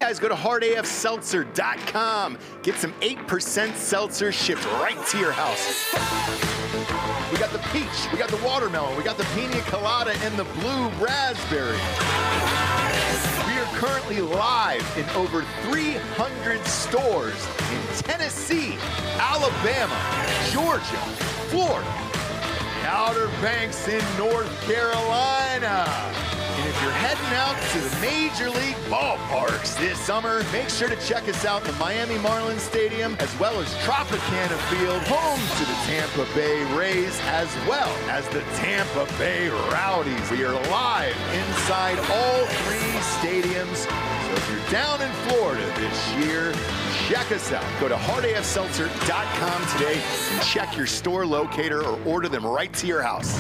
Guys, go to hardafseltzer.com. Get some 8% seltzer shipped right to your house. We got the peach, we got the watermelon, we got the pina colada, and the blue raspberry. We are currently live in over 300 stores in Tennessee, Alabama, Georgia, Florida, Outer Banks in North Carolina. And if you're heading out to the Major League ballparks this summer, make sure to check us out in the Miami Marlins Stadium, as well as Tropicana Field, home to the Tampa Bay Rays, as well as the Tampa Bay Rowdies. We are live inside all three stadiums. So if you're down in Florida this year, check us out. Go to hardafseltzer.com today and check your store locator or order them right to your house.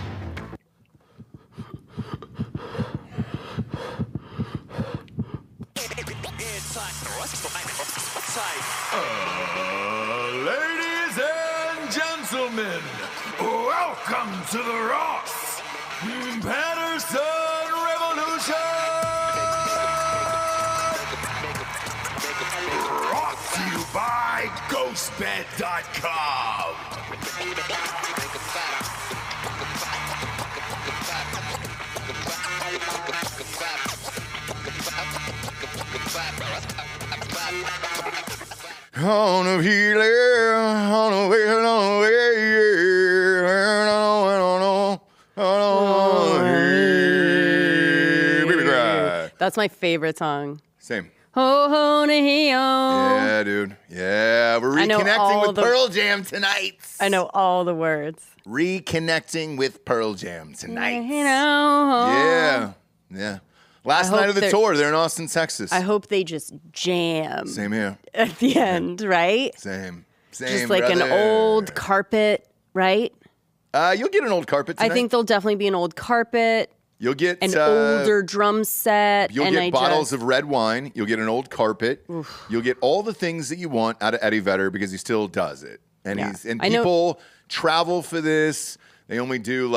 Ladies and gentlemen, welcome to the Ross Patterson Revolution! Brought to you by GhostBed.com. On the healer, on the way, baby cry. That's my favorite song. Same. Ho ho na Yeah, dude. Yeah, we're reconnecting with Pearl Jam tonight. I know all the words. Reconnecting with Pearl Jam tonight. Yeah. Yeah. Last night of the tour, they're in Austin, Texas. I hope they just jam. Same here. At the end, right? Same, just like brother. an old carpet, right? You'll get an old carpet tonight. I think there'll definitely be an old carpet. You'll get an older drum set. You'll get bottles of red wine. You'll get an old carpet. Oof. You'll get all the things that you want out of Eddie Vedder because he still does it. And people travel for this. They only do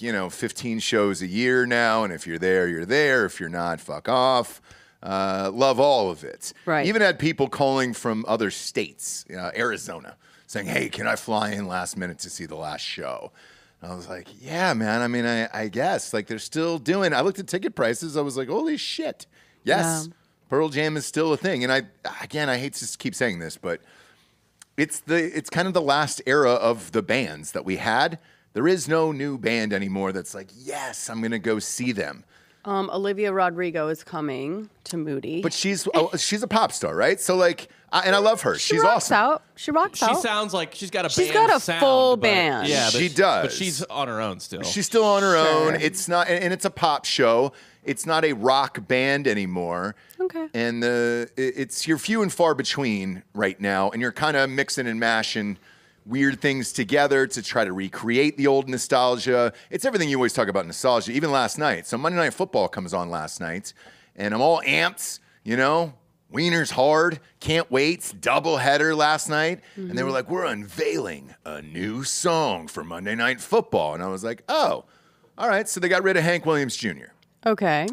15 shows a year now. And if you're there, you're there. If you're not, fuck off. Love all of it. Right. Even had people calling from other states, Arizona, saying, hey, can I fly in last minute to see the last show? And I was like, yeah, man. I mean, I guess. They're still doing. I looked at ticket prices. I was like, holy shit. Yes, Pearl Jam is still a thing. And I hate to keep saying this, but it's kind of the last era of the bands that we had. There is no new band anymore that's like, yes, I'm going to go see them. Olivia Rodrigo is coming to Moody. But she's a pop star, right? So and I love her. She's awesome. She rocks out. She sounds like she's got a She's band got a sound, full but, band. Yeah, she does. But she's on her own still. She's still on her own. It's not, and it's a pop show. It's not a rock band anymore. Okay. And you're few and far between right now, and you're kind of mixing and mashing weird things together to try to recreate the old nostalgia. It's everything you always talk about nostalgia, even last night. So Monday Night Football comes on last night, and I'm all amped, Wiener's hard, can't wait, double header last night. Mm-hmm. And they were like, we're unveiling a new song for Monday Night Football. And I was like, oh, all right. So they got rid of Hank Williams Jr. Okay.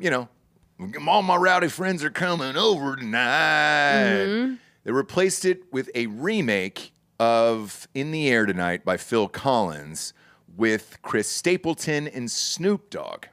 All my rowdy friends are coming over tonight. Mm-hmm. They replaced it with a remake of In the Air Tonight by Phil Collins with Chris Stapleton and Snoop Dogg.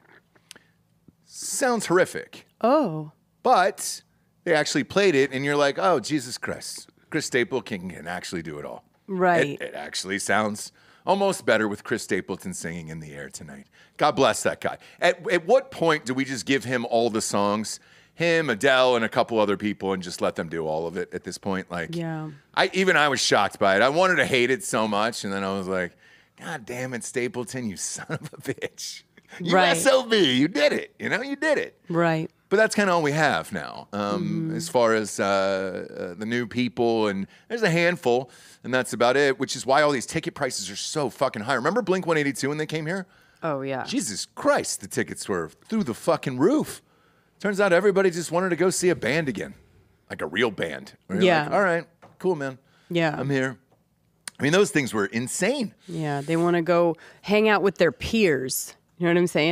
Sounds horrific. Oh. But they actually played it, and you're like, oh, Jesus Christ. Chris Stapleton can actually do it all. Right. It actually sounds almost better with Chris Stapleton singing In the Air Tonight. God bless that guy. At what point do we just give him all the songs? Him, Adele, and a couple other people, and just let them do all of it at this point. Yeah. I was shocked by it. I wanted to hate it so much, and then I was like, God damn it, Stapleton, you son of a bitch. You SOB, you did it. You did it. Right. But that's kind of all we have now, as far as the new people, and there's a handful, and that's about it, which is why all these ticket prices are so fucking high. Remember Blink-182 when they came here? Oh, yeah. Jesus Christ, the tickets were through the fucking roof. Turns out everybody just wanted to go see a band again, like a real band. Yeah. Like, all right, cool, man. Yeah. I'm here. I mean, those things were insane. Yeah, they want to go hang out with their peers. You know what I'm saying?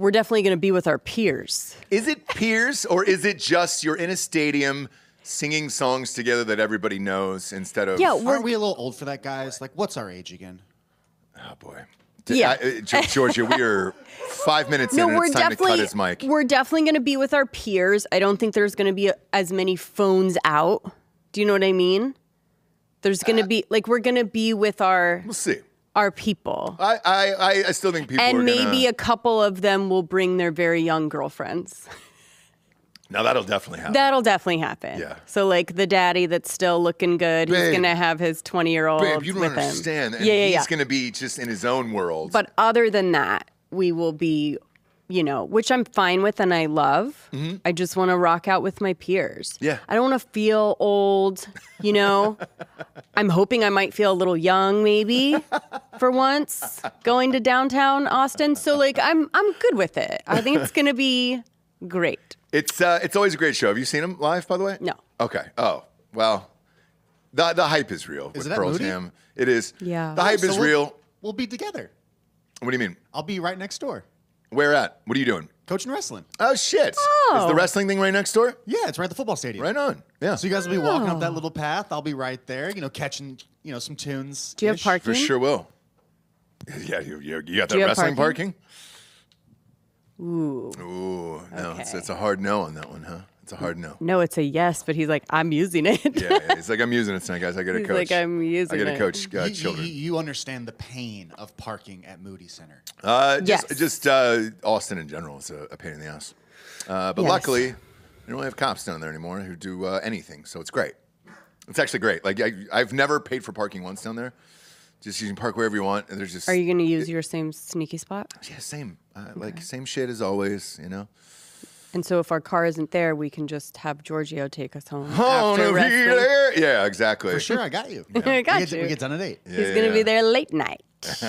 we're definitely going to be with our peers. Is it peers or is it just you're in a stadium singing songs together that everybody knows instead of? Yeah, Aren't we a little old for that, guys? Like, what's our age again? Oh boy. Yeah. Georgia, we are 5 minutes No, in and we're it's time to cut definitely his mic. we're definitely going to be with our peers. I don't think there's going to be as many phones out. Do you know what I mean? There's going to be we're going to be with We'll see. our people. I still think people are And gonna... maybe a couple of them will bring their very young girlfriends. Now that'll definitely happen. That'll definitely happen. Yeah. So like the daddy that's still looking good, he's Babe. gonna have his 20-year-old Babe, you don't with understand. him. And Yeah. he's going to be just in his own world. But other than that, we will be, which I'm fine with and I love. I just want to rock out with my peers. Yeah. I don't want to feel old, I'm hoping I might feel a little young maybe for once going to downtown Austin. So like I'm good with it. I think it's going to be great. It's always a great show. Have you seen him live, by the way? No. Okay. Oh, well, the hype is real with it at Pearl Moody? Jam. It is. Yeah. The hype So is we'll- real. We'll be together. What do you mean? I'll be right next door, Where at? What are you doing? coaching wrestling. Oh, shit. Is the wrestling thing right next door? Yeah, it's right at the football stadium. Right on. Yeah. So you guys will be walking up that little path. I'll be right there, catching, some tunes. Do you have parking? For sure will. Yeah, you got Do that you have wrestling parking? Ooh. Ooh, no, Okay. it's a hard no on that one, huh? It's a hard no. No, it's a yes, but he's like, I'm using it. Yeah, he's like, I'm using it tonight, guys. I got to He's coach. like, I'm using I got to it. coach children. You understand the pain of parking at Moody Center. Yes. Just Austin in general is a pain in the ass. But Yes. luckily, they don't really have cops down there anymore who do anything, so it's great. It's actually great. Like I've never paid for parking once down there. Just you can park wherever you want, and there's just Are you going to use your same sneaky spot? yeah, same like same shit as always, And so if our car isn't there, we can just have Giorgio take us home Oh, after no, wrestling. there. Yeah, exactly. For sure, I got you. I got we you. get done at 8. He's going to be there late night.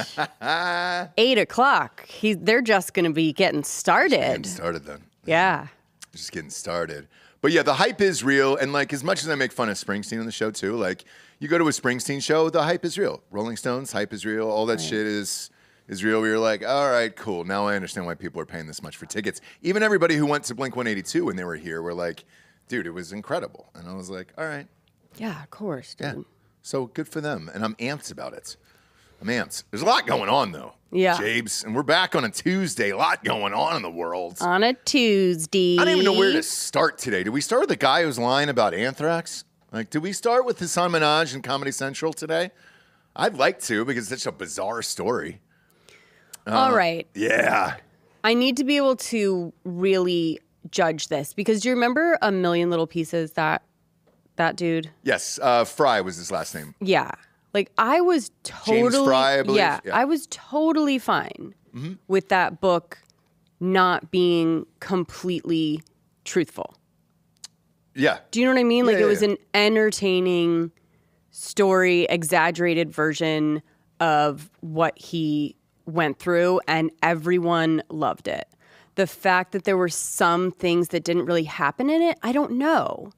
8 o'clock. They're just going to be getting started. Getting started then. Yeah. Just getting started. But yeah, the hype is real. And like, as much as I make fun of Springsteen on the show too, like you go to a Springsteen show, the hype is real. Rolling Stones, hype is real. All that shit is real. Where you're like, all right, cool. Now I understand why people are paying this much for tickets. Even everybody who went to Blink-182 when they were here were like, dude, it was incredible. And I was like, all right, Yeah, of course. Dude. yeah. So good for them. And I'm amped about it. I'm amped. There's a lot going on though. Yeah. Jabes. And we're back on a Tuesday. A lot going on in the world. On a Tuesday. I don't even know where to start today. Did we start with the guy who's lying about anthrax? Like, did we start with Hassan Minaj and Comedy Central today? I'd like to because it's such a bizarre story. All right. Yeah. I need to be able to really judge this because do you remember A Million Little Pieces, that dude? Yes. Fry was his last name. Yeah. Like I was totally Fry, I believe. Yeah, Yeah. I was totally fine with that book not being completely truthful. Yeah. Do you know what I mean? Like Yeah, it was yeah. an entertaining story, exaggerated version of what he went through and everyone loved it. The fact that there were some things that didn't really happen in it, I don't know.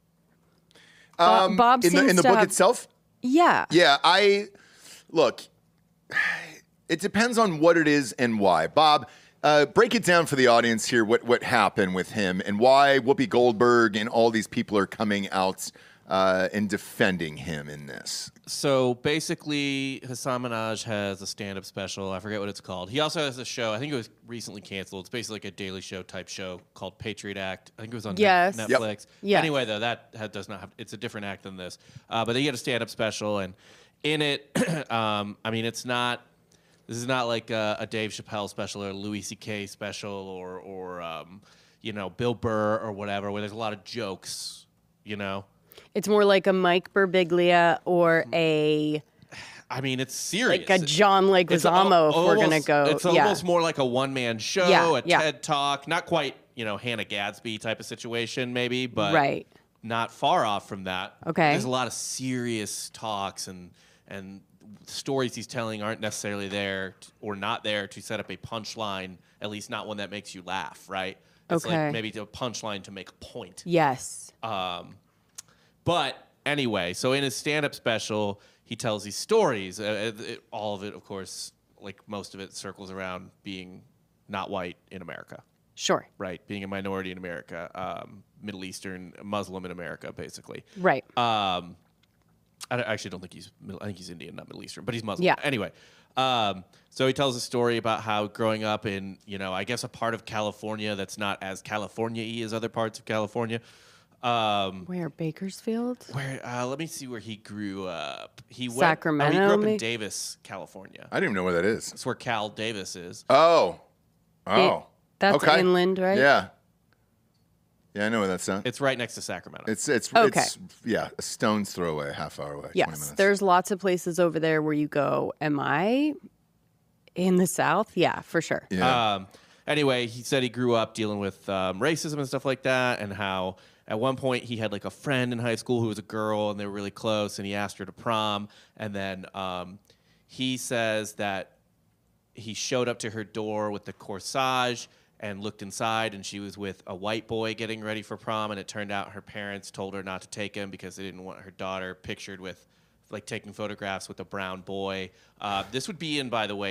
Bob In seems the to book have- itself? Yeah. Yeah. Look, it depends on what it is and why. Bob, break it down for the audience here, what happened with him and why Whoopi Goldberg and all these people are coming out and defending him in this. So basically, Hassan Minaj has a stand-up special. I forget what it's called. He also has a show. I think it was recently canceled. It's basically like a Daily Show type show called Patriot Act. I think it was on Yes. Netflix. Yes. Anyway, though, does not have. It's a different act than this. But they get a stand-up special, and in it, I mean, it's not. This is not like a Dave Chappelle special or a Louis C.K. special or Bill Burr or whatever, where there's a lot of jokes. It's more like a Mike Birbiglia or a I mean, it's serious. like a John Leguizamo if we're gonna go. It's yeah. almost more like a one-man show, Yeah, a yeah. TED Talk. Not quite, Hannah Gadsby type of situation, maybe, but Right. not far off from that. Okay. There's a lot of serious talks and stories he's telling aren't necessarily there or not there to set up a punchline, at least not one that makes you laugh, right? It's Okay. like maybe a punchline to make a point. Yes. But anyway, so in his stand-up special, he tells these stories. All of it, of course, like most of it, circles around being not white in America, Sure. right? Being a minority in America, Middle Eastern, Muslim in America, basically. Right. I actually don't think I think he's Indian, not Middle Eastern, but he's Muslim. Yeah. Anyway, so he tells a story about how growing up in, I guess a part of California that's not as California-y as other parts of California. Where? Bakersfield? Where? Let me see where he grew up. He Sacramento, he grew up in maybe? Davis, California. I didn't even know where that is. That's where Cal Davis is. Oh. That's okay. inland, right? Yeah. Yeah, I know where that's at. It's right next to Sacramento. It's Okay. a stone's throw away, a half hour away. 20 Yes. minutes. There's lots of places over there where you go, am I in the South? Yeah, for sure. Yeah. Anyway, he said he grew up dealing with racism and stuff like that, and how at one point he had like a friend in high school who was a girl, and they were really close, and he asked her to prom, and then he says that he showed up to her door with the corsage and looked inside, and she was with a white boy getting ready for prom, and it turned out her parents told her not to take him because they didn't want her daughter pictured with, like, taking photographs with a brown boy. This would be in, by the way,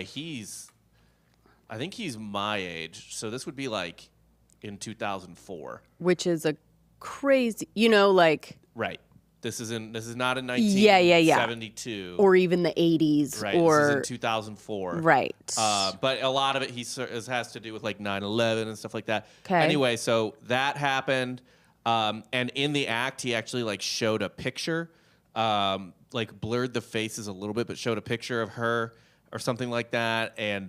I think he's my age, so this would be like in 2004. Which is a crazy, like, Right. This is not in Yeah. 1972. or even the 80s Right. or This is in 2004. right. But a lot of it has to do with like 9/11 and stuff like that. 'Kay. Anyway, so that happened, and in the act, he actually like showed a picture, like blurred the faces a little bit, but showed a picture of her or something like that, and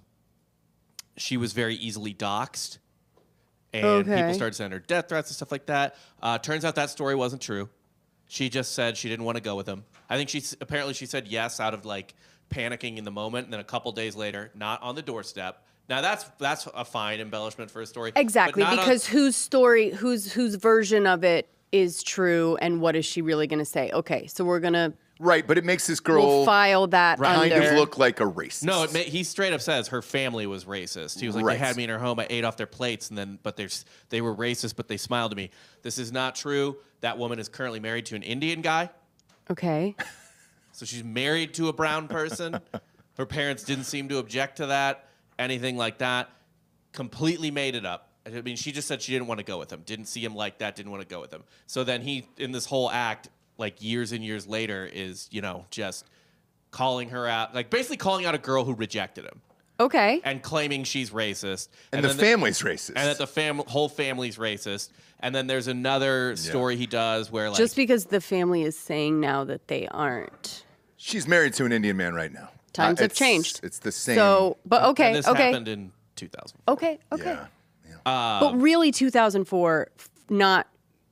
she was very easily doxxed, and Okay. people started sending her death threats and stuff like that. Turns out that story wasn't true. She just said she didn't want to go with him. I think she said yes out of like panicking in the moment, and then a couple days later, not on the doorstep. Now that's a fine embellishment for a story. Exactly, but not because whose version of it is true, and what is she really going to say? Okay, so we're going to right, but it makes this girl we'll file that kind under. of look like a racist. No, he straight up says her family was racist. He was like, Right. they had me in her home. I ate off their plates, but they were racist, but they smiled at me. This is not true. That woman is currently married to an Indian guy, Okay. so she's married to a brown person. Her parents didn't seem to object to that, anything like that. Completely made it up. I mean, she just said she didn't want to go with him. Didn't see him like that. Didn't want to go with him. So then he, in this whole act, like years and years later, is just calling her out, like basically calling out a girl who rejected him. Okay. And claiming she's racist. And the then family's racist. And that the whole family's racist. And then there's another story he does where, like... Just because the family is saying now that they aren't. She's married to an Indian man right now. Times have It's- changed. It's the same. So, but okay, and this okay. happened in 2000. Okay. Yeah. But really 2004, not,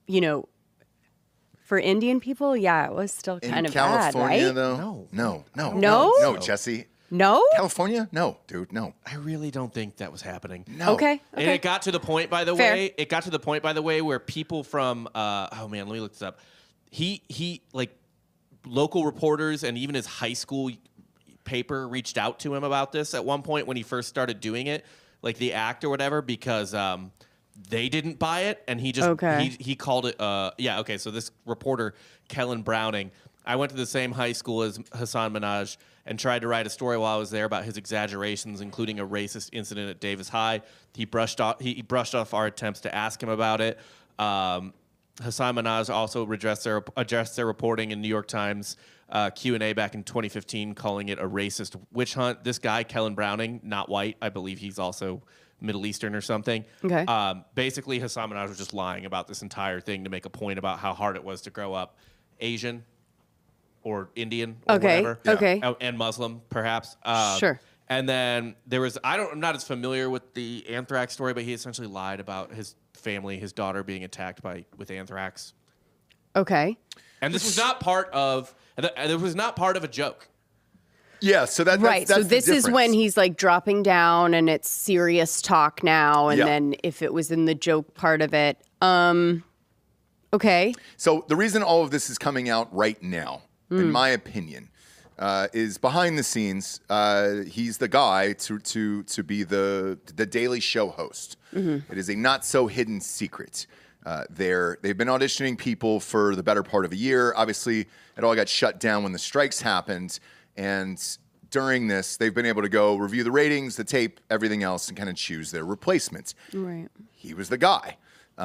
for Indian people, yeah, it was still kind In of bad, California, right? though? No. No? Jesse. No? California? No, dude, no. I really don't think that was happening. No. Okay. And it got to the point, by the Fair. way. It got to the point, by the way, where people from let me look this up. He like local reporters and even his high school paper reached out to him about this at one point when he first started doing it, like the act or whatever, because they didn't buy it, and he just Okay. he called it. Okay. So this reporter, Kellen Browning, I went to the same high school as Hassan Minhaj and tried to write a story while I was there about his exaggerations, including a racist incident at Davis High. He brushed off our attempts to ask him about it. Hassan Minhaj also addressed their reporting in New York Times Q&A back in 2015, calling it a racist witch hunt. This guy, Kellen Browning, not white, I believe he's also Middle Eastern or something. Okay. Basically, Hassan Minhaj was just lying about this entire thing to make a point about how hard it was to grow up Asian or Indian or Okay, whatever. okay. And Muslim, perhaps. Sure. And then there was, I'm not as familiar with the anthrax story, but he essentially lied about his family, his daughter being attacked with anthrax. Okay. And this was not part of a joke. Yeah, so that's Right. So that's the this is when difference. he's like dropping down and it's serious talk now. And Yeah. then if it was in the joke part of it. Okay. So the reason all of this is coming out right now, in my opinion, is behind the scenes. He's the guy to be the Daily Show host. It is a not so hidden secret. They've been auditioning people for the better part of a year. Obviously, it all got shut down when the strikes happened, and during this, they've been able to go review the ratings, the tape, everything else, and kind of choose their replacements. Right. He was the guy.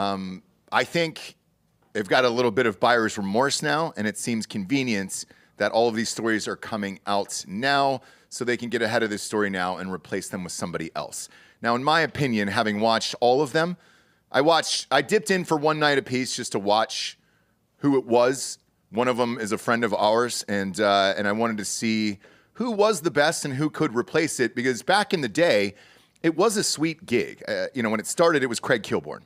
I think they've got a little bit of buyer's remorse now, and it seems convenient that all of these stories are coming out now so they can get ahead of this story now and replace them with somebody else. Now, in my opinion, having watched all of them, I dipped in for one night apiece just to watch who it was. One of them is a friend of ours, and I wanted to see who was the best and who could replace it, because back in the day, it was a sweet gig. When it started, it was Craig Kilborn.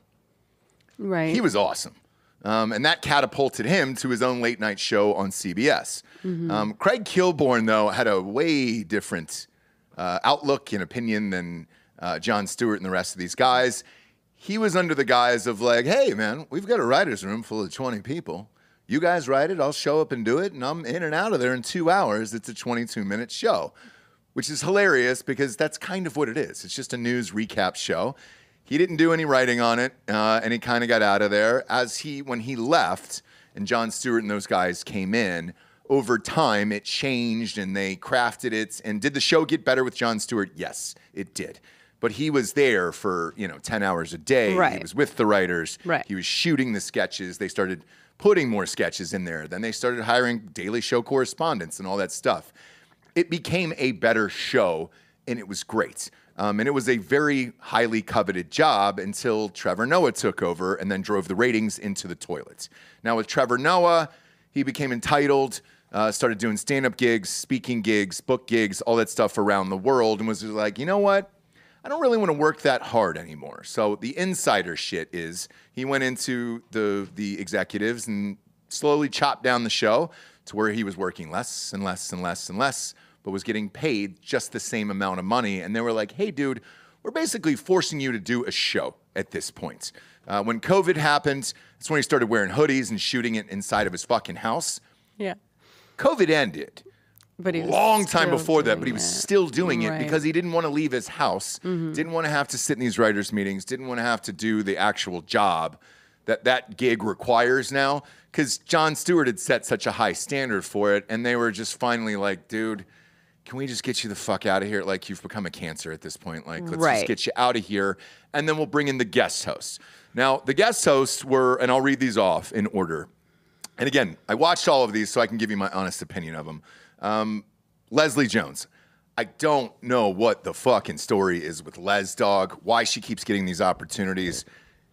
Right. He was awesome. And that catapulted him to his own late night show on CBS. Craig Kilborn, though, had a way different outlook and opinion than Jon Stewart and the rest of these guys. He was under the guise of like, hey, man, we've got a writer's room full of 20 people. You guys write it, I'll show up and do it, and I'm in and out of there in 2 hours. It's a 22-minute show, which is hilarious because that's kind of what it is. It's just a news recap show. He didn't do any writing on it, and he kind of got out of there. When he left and Jon Stewart and those guys came in, over time it changed and they crafted it. And did the show get better with Jon Stewart? Yes, it did. But he was there for 10 hours a day. Right. He was with the writers. Right. He was shooting the sketches. They started putting more sketches in there. Then they started hiring Daily Show correspondents and all that stuff. It became a better show, and it was great. And it was a very highly coveted job until Trevor Noah took over and then drove the ratings into the toilet. Now with Trevor Noah, he became entitled, started doing stand-up gigs, speaking gigs, book gigs, all that stuff around the world, and was like, you know what? I don't really want to work that hard anymore. So the insider shit is he went into the executives and slowly chopped down the show to where he was working less and less and less and less, but was getting paid just the same amount of money. And they were like, hey, dude, we're basically forcing you to do a show at this point. When COVID happened, that's when he started wearing hoodies and shooting it inside of his fucking house. Yeah. COVID ended. But he was Long time still before that, but he doing was it. still doing it Right. because he didn't want to leave his house, didn't want to have to sit in these writers' meetings, didn't want to have to do the actual job that gig requires now, because Jon Stewart had set such a high standard for it, and they were just finally like, dude, can we just get you the fuck out of here? Like, you've become a cancer at this point. Like, let's Right. just get you out of here, and then we'll bring in the guest hosts. Now, the guest hosts were, and I'll read these off in order. And again, I watched all of these so I can give you my honest opinion of them. Leslie Jones. I don't know what the fucking story is with Les Dog, why she keeps getting these opportunities.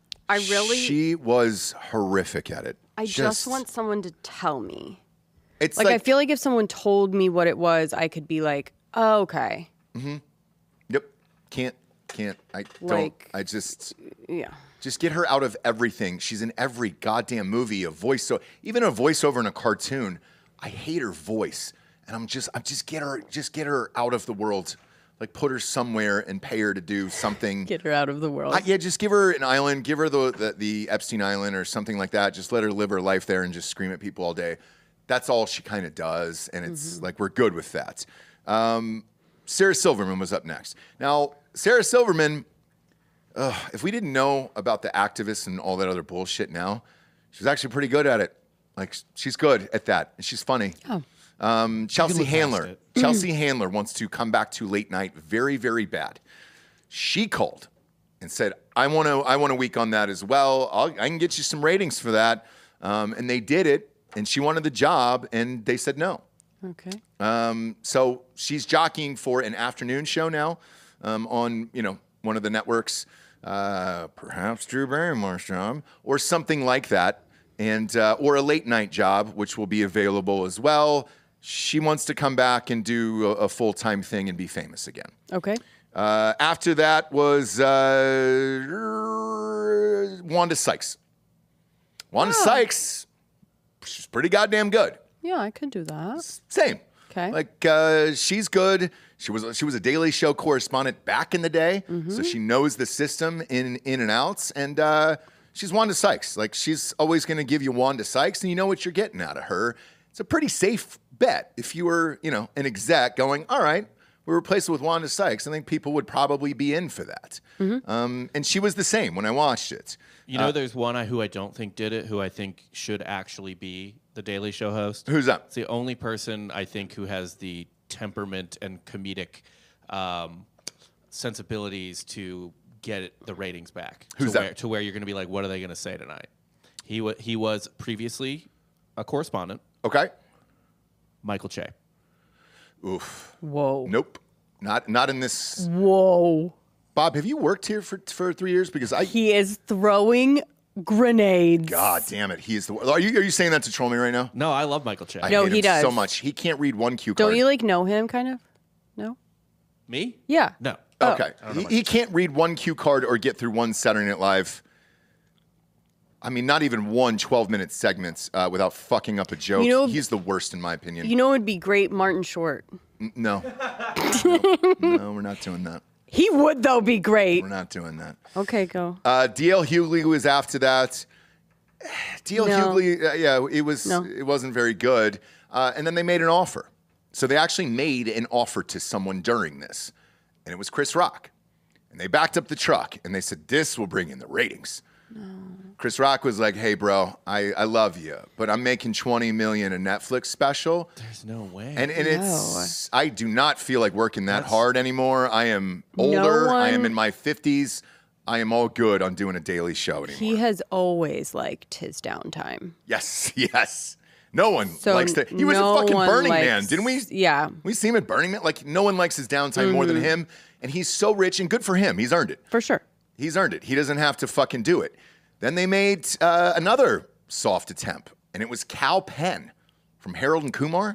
She was horrific at it. I just want someone to tell me. It's Like, I feel like if someone told me what it was, I could be like, oh, okay. Yep. Can't. I don't. Like- I just Yeah. get her out of everything. She's in every goddamn movie, a voiceover, even a voiceover in a cartoon. I hate her voice. And I'm just get her out of the world. Like, put her somewhere and pay her to do something. Get her out of the world. Just give her an island, give her the Epstein Island or something like that. Just let her live her life there and just scream at people all day. That's all she kind of does, and it's like we're good with that. Sarah Silverman was up next. Now, Sarah Silverman, if we didn't know about the activists and all that other bullshit now, she's actually pretty good at it. Like, she's good at that, and she's funny. Oh. Chelsea look past Handler. it. Chelsea Handler wants to come back to late night very, very bad. She called and said, I want a week on that as well. I can get you some ratings for that. And they did it, and she wanted the job, and they said no. Okay. So she's jockeying for an afternoon show now on one of the networks, perhaps Drew Barrymore's job or something like that, and or a late night job, which will be available as well. She wants to come back and do a full-time thing and be famous again. Okay. After that was Wanda Sykes. Wanda Sykes, she's pretty goddamn good. Yeah, I could do that. Same. Okay. Like, she's good. She was a Daily Show correspondent back in the day, so she knows the system in and outs. And she's Wanda Sykes. Like, she's always going to give you Wanda Sykes, and you know what you're getting out of her. It's a pretty safe bet. If you were, an exec going, all right, we replace it with Wanda Sykes, I think people would probably be in for that. And she was the same when I watched it. There's one who I don't think did it, who I think should actually be the Daily Show host. Who's that? It's the only person I think who has the temperament and comedic sensibilities to get the ratings back. Who's that? To where you're going to be like, what are they going to say tonight? He was previously a correspondent. Okay. Michael Che. Oof. Whoa. Nope. Not in this. Whoa. Bob, have you worked here for 3 years? Because He is throwing grenades. God damn it, he is the. Are you saying that to troll me right now? No, I love Michael Che. I No, hate he him does. so much. He can't read one cue card. Don't you like know him kind of? No? Me? Yeah. No. Okay. He can't read one cue card or get through one Saturday Night Live. I mean, not even one 12-minute segment without fucking up a joke. You know- He's the worst, in my opinion. You know it would be great, Martin Short. No. No, we're not doing that. He would though be great. We're not doing that. Okay, go. DL Hughley was after that. DL No. Hughley, No. it wasn't very good. And then they made an offer. So they actually made an offer to someone during this. And it was Chris Rock. And they backed up the truck and they said, this will bring in the ratings. Chris Rock was like, hey, bro, I love you, but I'm making $20 million a Netflix special. There's no way. And it's, I do not feel like working that hard anymore. I am older. I am in my 50s. I am all good on doing a daily show anymore. He has always liked his downtime. Yes, yes. No one So likes to. He was no a fucking one Burning likes- Man, didn't we? Yeah. We see him at Burning Man. Like, no one likes his downtime more than him. And he's so rich and good for him. He's earned it. For sure. He's earned it. He doesn't have to fucking do it. Then they made another soft attempt, and it was Cal Penn from Harold and Kumar.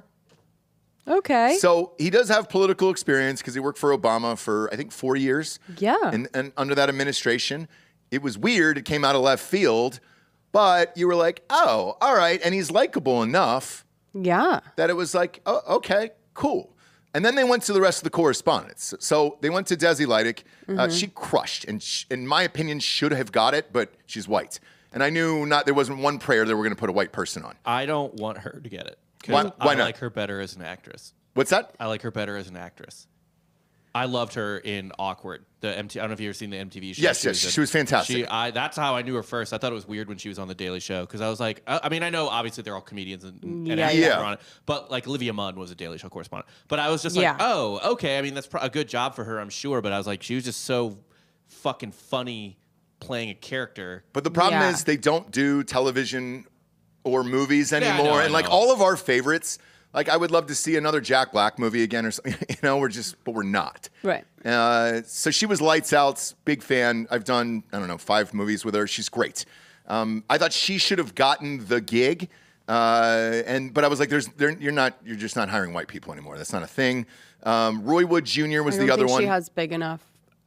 Okay. So he does have political experience because he worked for Obama for, I think, 4 years. Yeah. And under that administration, it was weird. It came out of left field, but you were like, oh, all right. And he's likable enough Yeah. that it was like, oh, okay, cool. And then they went to the rest of the correspondents. So they went to Desi Lydic. She crushed, and in my opinion, should have got it, but she's white. And I knew there wasn't one prayer that we're going to put a white person on. I don't want her to get it. 'Cause Why I not? like her better as an actress. What's that? I like her better as an actress. I loved her in Awkward. I don't know if you've ever seen the MTV show. Yes, she was fantastic. That's how I knew her first. I thought it was weird when she was on The Daily Show because I was like, I mean, I know obviously they're all comedians and actors Yeah. who are on it, but like Olivia Munn was a Daily Show correspondent. But I was just like, Yeah. oh, okay. I mean, that's a good job for her, I'm sure. But I was like, she was just so fucking funny playing a character. But the problem Yeah. is they don't do television or movies I anymore. know, I and like know. all of our favorites, like I would love to see another Jack Black movie again or something. But we're not. Right. So she was lights out, big fan. I've done, 5 movies with her. She's great. I thought she should have gotten the gig. But I was like, you're just not hiring white people anymore. That's not a thing. Roy Wood Jr. was I the don't other think one. she has big enough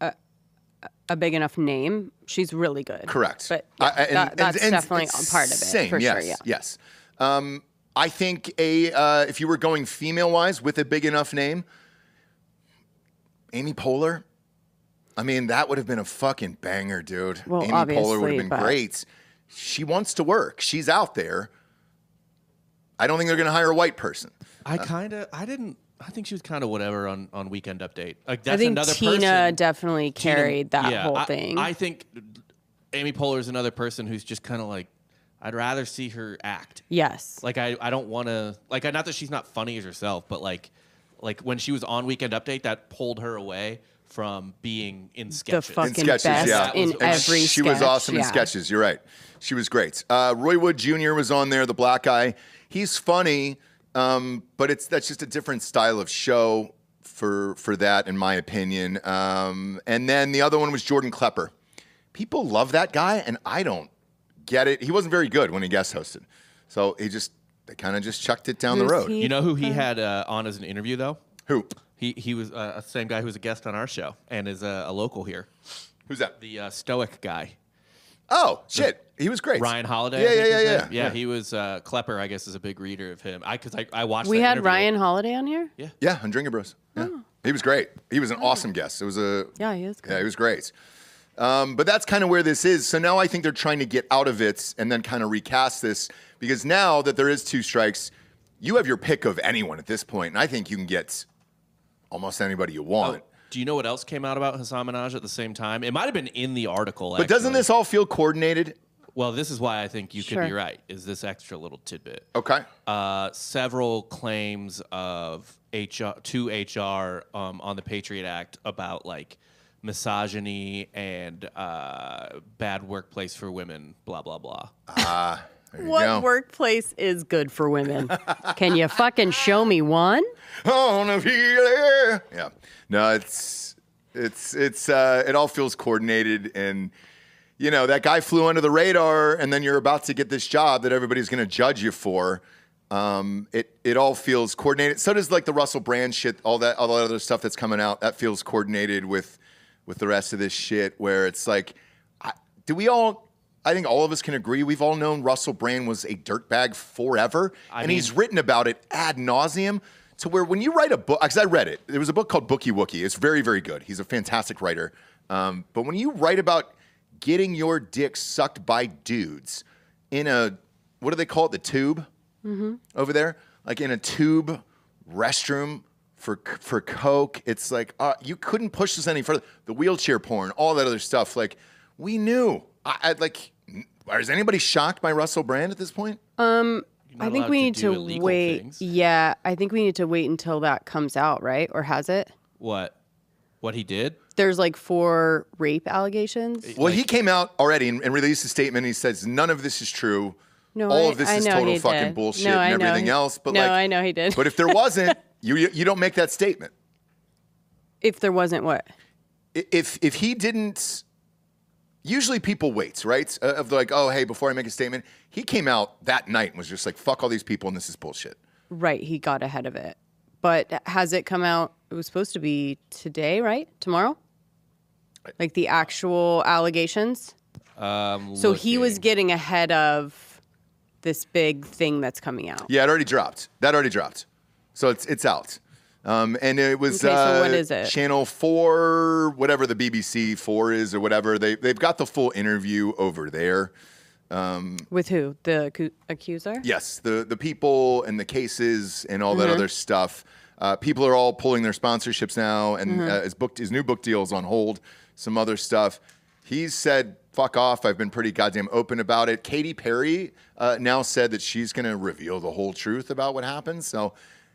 a big enough name. She's really good. Correct. But yeah, that's definitely a part of it. Same, for yes, sure. Yeah. yes. I think if you were going female-wise with a big enough name, Amy Poehler. I mean, that would have been a fucking banger, dude. Well, Amy Poehler would have obviously, been but- great. She wants to work. She's out there. I don't think they're going to hire a white person. I think she was kind of whatever on Weekend Update. Like that's I think another Tina person. definitely carried that Yeah, whole thing. I think Amy Poehler is another person who's just kind of like, I'd rather see her act. yes. Like I don't want to like not that she's not funny as herself, but like when she was on Weekend Update, that pulled her away from being in sketches. fucking In sketches, best yeah. in And every she was sketch, awesome in yeah. sketches. You're right. She was great. Roy Wood Jr. was on there, the black guy. He's funny, but that's just a different style of show for that, in my opinion. And then the other one was Jordan Klepper. People love that guy, and I don't get it. He wasn't very good when he guest hosted, so they kind of just chucked it down the Who's road. he? You know who he had on as an interview though? Who? He was the same guy who was a guest on our show and is a local here. Who's that? The Stoic guy. Oh shit, he was great. Ryan Holiday. Yeah, I think yeah, his yeah, name. yeah. He was Klepper. I guess is a big reader of him. Because I watched. We that had interview. Ryan Holiday on here. Yeah, on Drinking Bros. Yeah. He was great. He was an awesome guest. It was Yeah, he is good. Yeah, he was great. But that's kind of where this is. So now I think they're trying to get out of it and then kind of recast this because now that there is 2 strikes, you have your pick of anyone at this point, and I think you can get almost anybody you want. Do you know what else came out about Hasan Minhaj at the same time? It might have been in the article. But doesn't actually. this all feel coordinated? Well, this is why I think you Sure. could be right, is this extra little tidbit. Okay. Several claims of HR on the Patriot Act about like misogyny and bad workplace for women, blah, blah, blah. There you What go. workplace is good for women? Can you fucking show me one? On a feeling. Yeah. No, it all feels coordinated, and you know that guy flew under the radar, and then you're about to get this job that everybody's going to judge you for. It all feels coordinated. So does like the Russell Brand shit, all that other stuff that's coming out. That feels coordinated with the rest of this shit. Where it's like, I think all of us can agree. We've all known Russell Brand was a dirtbag forever, and he's written about it ad nauseum. To where when you write a book, because I read it, there was a book called Bookie Wookie. It's very, very good. He's a fantastic writer. But when you write about getting your dick sucked by dudes in a, what do they call it, the tube over there? Like in a tube restroom for coke. It's like, you couldn't push this any further. The wheelchair porn, all that other stuff. Like, we knew. Is anybody shocked by Russell Brand at this point? I think we need to wait. Things. Yeah, I think we need to wait until that comes out, right? Or has it? What he did? There's like 4 rape allegations. Well, he came out already and released a statement. He says none of this is true. No, all of this I is know total he fucking did. bullshit No, I and know everything he- else. But no, like, I know he did. But if there wasn't, you don't make that statement. If there wasn't what? If he didn't, usually people wait, right? Of like, oh, hey, before I make a statement. He came out that night and was just like, fuck all these people and this is bullshit. Right, he got ahead of it. But has it come out? It was supposed to be today, right? Tomorrow? Like the actual allegations? So he was getting ahead of this big thing that's coming out. Yeah, it already dropped. That already dropped. So it's out. And it was Okay, so what is it? Channel 4, whatever the BBC 4 is or whatever. They've got the full interview over there. With who? The accuser? Yes, the people and the cases and all that other stuff. People are all pulling their sponsorships now, and his new book deal is on hold. Some other stuff. He's said, fuck off. I've been pretty goddamn open about it. Katy Perry now said that she's going to reveal the whole truth about what happened. So,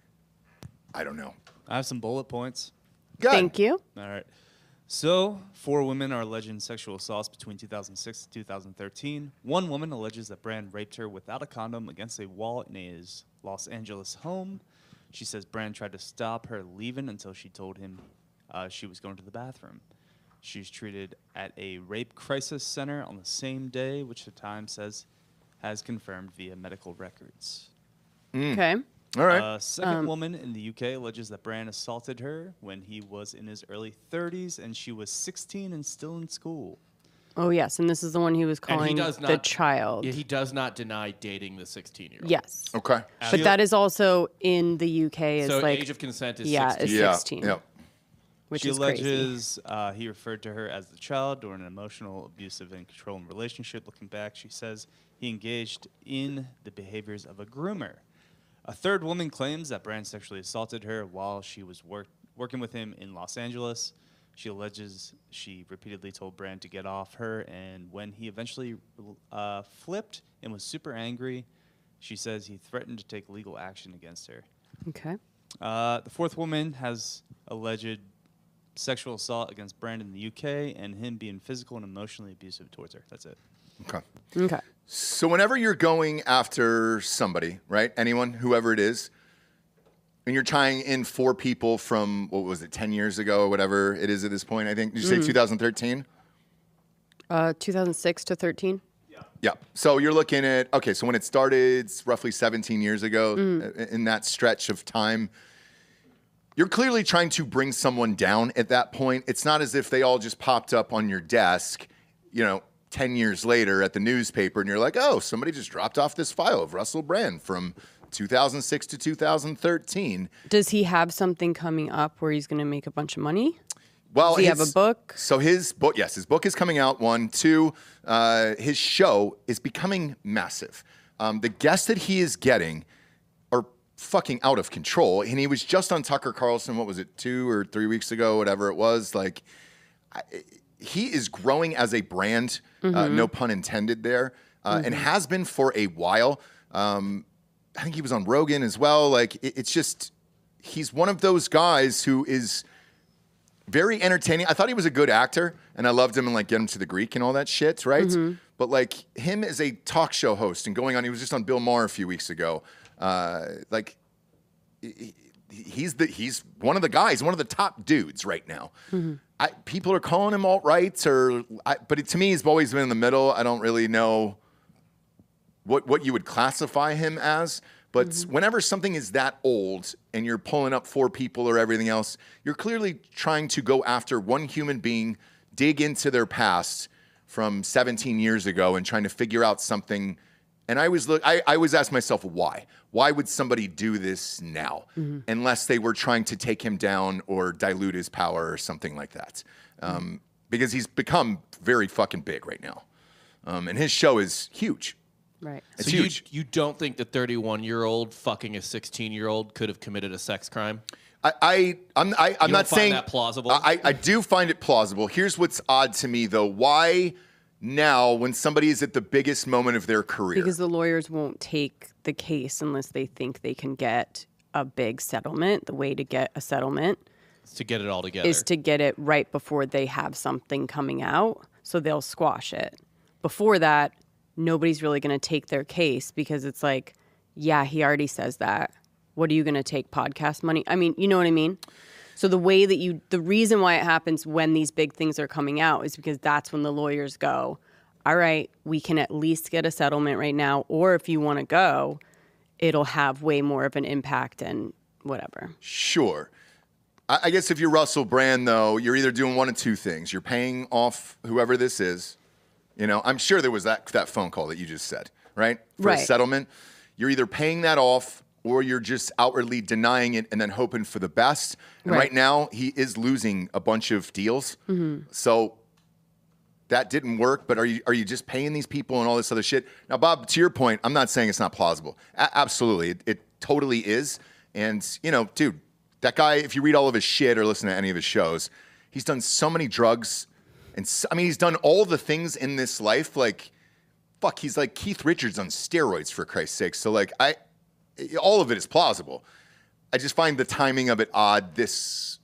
I don't know. I have some bullet points. Go ahead. Thank you. All right. So, 4 women are alleging sexual assaults between 2006 and 2013. 1 woman alleges that Brand raped her without a condom against a wall in his Los Angeles home. She says Brand tried to stop her leaving until she told him she was going to the bathroom. She's treated at a rape crisis center on the same day, which the Times says has confirmed via medical records. Okay. All right. A second woman in the UK alleges that Brand assaulted her when he was in his early 30s and she was 16 and still in school. Oh, yes. And this is the one he was And he calling does the not- child. Yeah, he does not deny dating the 16-year-old. Yes. Okay. But that is also in the UK is So like age of consent is yeah, 16. is Yeah. 16. Yeah. Which She is crazy. alleges he referred to her as the child during an emotional, abusive, and controlling relationship. Looking back, she says he engaged in the behaviors of a groomer. A third woman claims that Brand sexually assaulted her while she was working with him in Los Angeles. She alleges she repeatedly told Brand to get off her, and when he eventually flipped and was super angry, she says he threatened to take legal action against her. Okay. The fourth woman has alleged sexual assault against Brand in the UK and him being physical and emotionally abusive towards her. That's it. Okay. Okay. So whenever you're going after somebody, right? Anyone, whoever it is, and you're tying in 4 people from, what was it, 10 years ago or whatever it is at this point, I think. Did you say 2013? 2006 to 13. Yeah. So you're looking at, okay, so when it started, it's roughly 17 years ago, in that stretch of time, you're clearly trying to bring someone down at that point. It's not as if they all just popped up on your desk, 10 years later at the newspaper, and you're like, oh, somebody just dropped off this file of Russell Brand from 2006 to 2013. Does he have something coming up where he's going to make a bunch of money? Well, Does he have a book? So his book, yes, his book is coming out. 1, 2, his show is becoming massive. The guests that he is getting are fucking out of control. And he was just on Tucker Carlson, what was it, 2 or 3 weeks ago, whatever it was. Like, he is growing as a brand, no pun intended there. and has been for a while. I think he was on Rogan as well. Like, it's just, he's one of those guys who is very entertaining. I thought he was a good actor, and I loved him and like Get Him to the Greek and all that shit, right? But like him as a talk show host and going on, he was just on Bill Maher a few weeks ago. Like, he's one of the guys, one of the top dudes right now. People are calling him alt-right, but to me, he's always been in the middle. I don't really know what you would classify him as. But whenever something is that old and you're pulling up 4 people or everything else, you're clearly trying to go after one human being, dig into their past from 17 years ago and trying to figure out something. And I always ask myself, why? Why would somebody do this now? Unless they were trying to take him down or dilute his power or something like that. Because he's become very fucking big right now. And his show is huge. Right. It's So huge. you don't think the 31-year-old fucking a 16-year-old could have committed a sex crime? I'm not find saying that plausible? I do find it plausible. Here's what's odd to me, though. Why now, when somebody is at the biggest moment of their career? Because the lawyers won't take the case unless they think they can get a big settlement. The way to get a settlement To get it all together. is to get it right before they have something coming out, so they'll squash it. Before that, nobody's really going to take their case because it's like, yeah, he already says that. What are you going to take, podcast money? I mean, you know what I mean? So the reason why it happens when these big things are coming out is because that's when the lawyers go, all right, we can at least get a settlement right now. Or if you want to go, it'll have way more of an impact and whatever. Sure. I guess if you're Russell Brand, though, you're either doing one of two things. You're paying off whoever this is. You know, I'm sure there was that phone call that you just said, right? For a Right. settlement. You're either paying that off or you're just outwardly denying it and then hoping for the best. And right now, he is losing a bunch of deals. So that didn't work, but are you just paying these people and all this other shit? Now, Bob, to your point, I'm not saying it's not plausible. Absolutely. It totally is. And, you know, dude, that guy, if you read all of his shit or listen to any of his shows, he's done so many drugs. And he's done all the things in this life. Like, fuck, he's like Keith Richards on steroids, for Christ's sake. So, like, all of it is plausible. I just find the timing of it odd this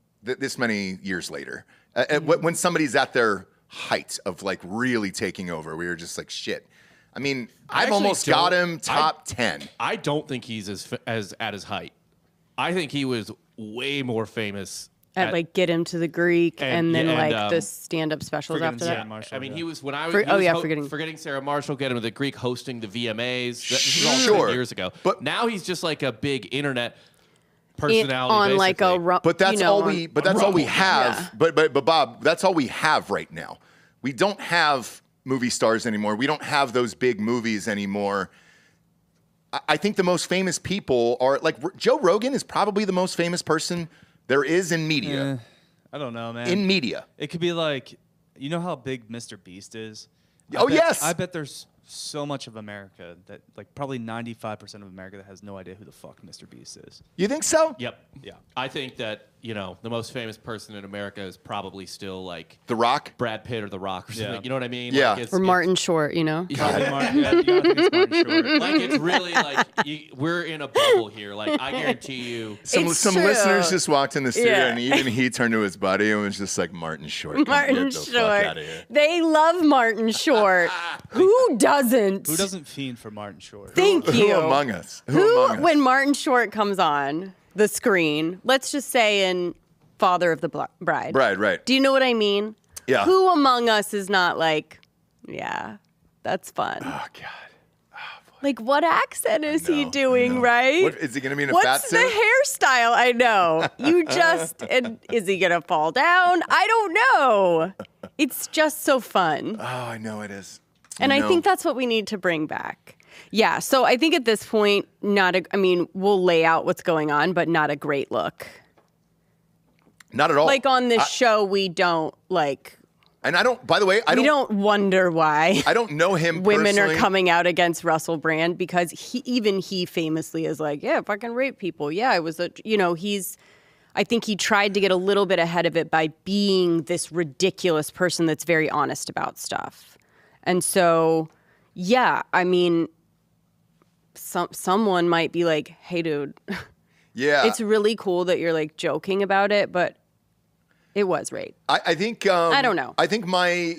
many years later. When somebody's at their height of, like, really taking over, we were just like, shit. I mean, I've actually almost got don't- him top 10. I don't think he's as at his height. I think he was way more famous. Like Get Him to the Greek and then the stand-up specials Forgetting after Sarah that. Marshall, I mean, yeah. he was when I was. For- he oh, was yeah, Forgetting Sarah Marshall, Get Him to the Greek, hosting the VMAs. This was all Sure. 10 years ago. But now he's just like a big internet personality on like a basically. But that's all we. But that's all we have. Yeah. But Bob, that's all we have right now. We don't have movie stars anymore. We don't have those big movies anymore. I think the most famous people are like Joe Rogan is probably the most famous person there is in media. I don't know, man. In media. It could be like, you know how big Mr. Beast is? Oh, yes. I bet there's so much of America that, like, probably 95% of America that has no idea who the fuck Mr. Beast is. You think so? Yep. Yeah. I think that, you know, the most famous person in America is probably still like The Rock. Brad Pitt or The Rock or something. Yeah. You know what I mean? Yeah. Like Or Martin Short, you know? Probably yeah, you gotta think it's Martin Short. Like it's really like we're in a bubble here. Like I guarantee you. Some It's some true. listeners just walked in the studio Yeah. and even he turned to his buddy and was just like, Martin Short. Come Martin get the fuck Short. outta here. They love Martin Short. Who doesn't? Who doesn't fiend for Martin Short? Thank Who you. among us? Who among us? When Martin Short comes on the screen, let's just say in Father of the Bride. Bride, right. Do you know what I mean? Yeah. Who among us is not like, yeah, that's fun. Oh, God. Like, what accent is he know, I doing, know. right? What, is he going to be in a What's fat the suit? hairstyle? I know. You just, and is he going to fall down? I don't know. It's just so fun. Oh, I know it is. And I think that's what we need to bring back. Yeah. So I think at this point, we'll lay out what's going on, but not a great look. Not at all. Like on this show, we don't like, And I don't, by the way, I we don't don't wonder why I don't know him women personally. are coming out against Russell Brand because he famously is like, yeah, fucking rape people. Yeah, I was I think he tried to get a little bit ahead of it by being this ridiculous person that's very honest about stuff. And so Yeah, I mean, someone might be like, "Hey, dude, Yeah. it's really cool that you're like joking about it, but it was rape." I think I don't know. I think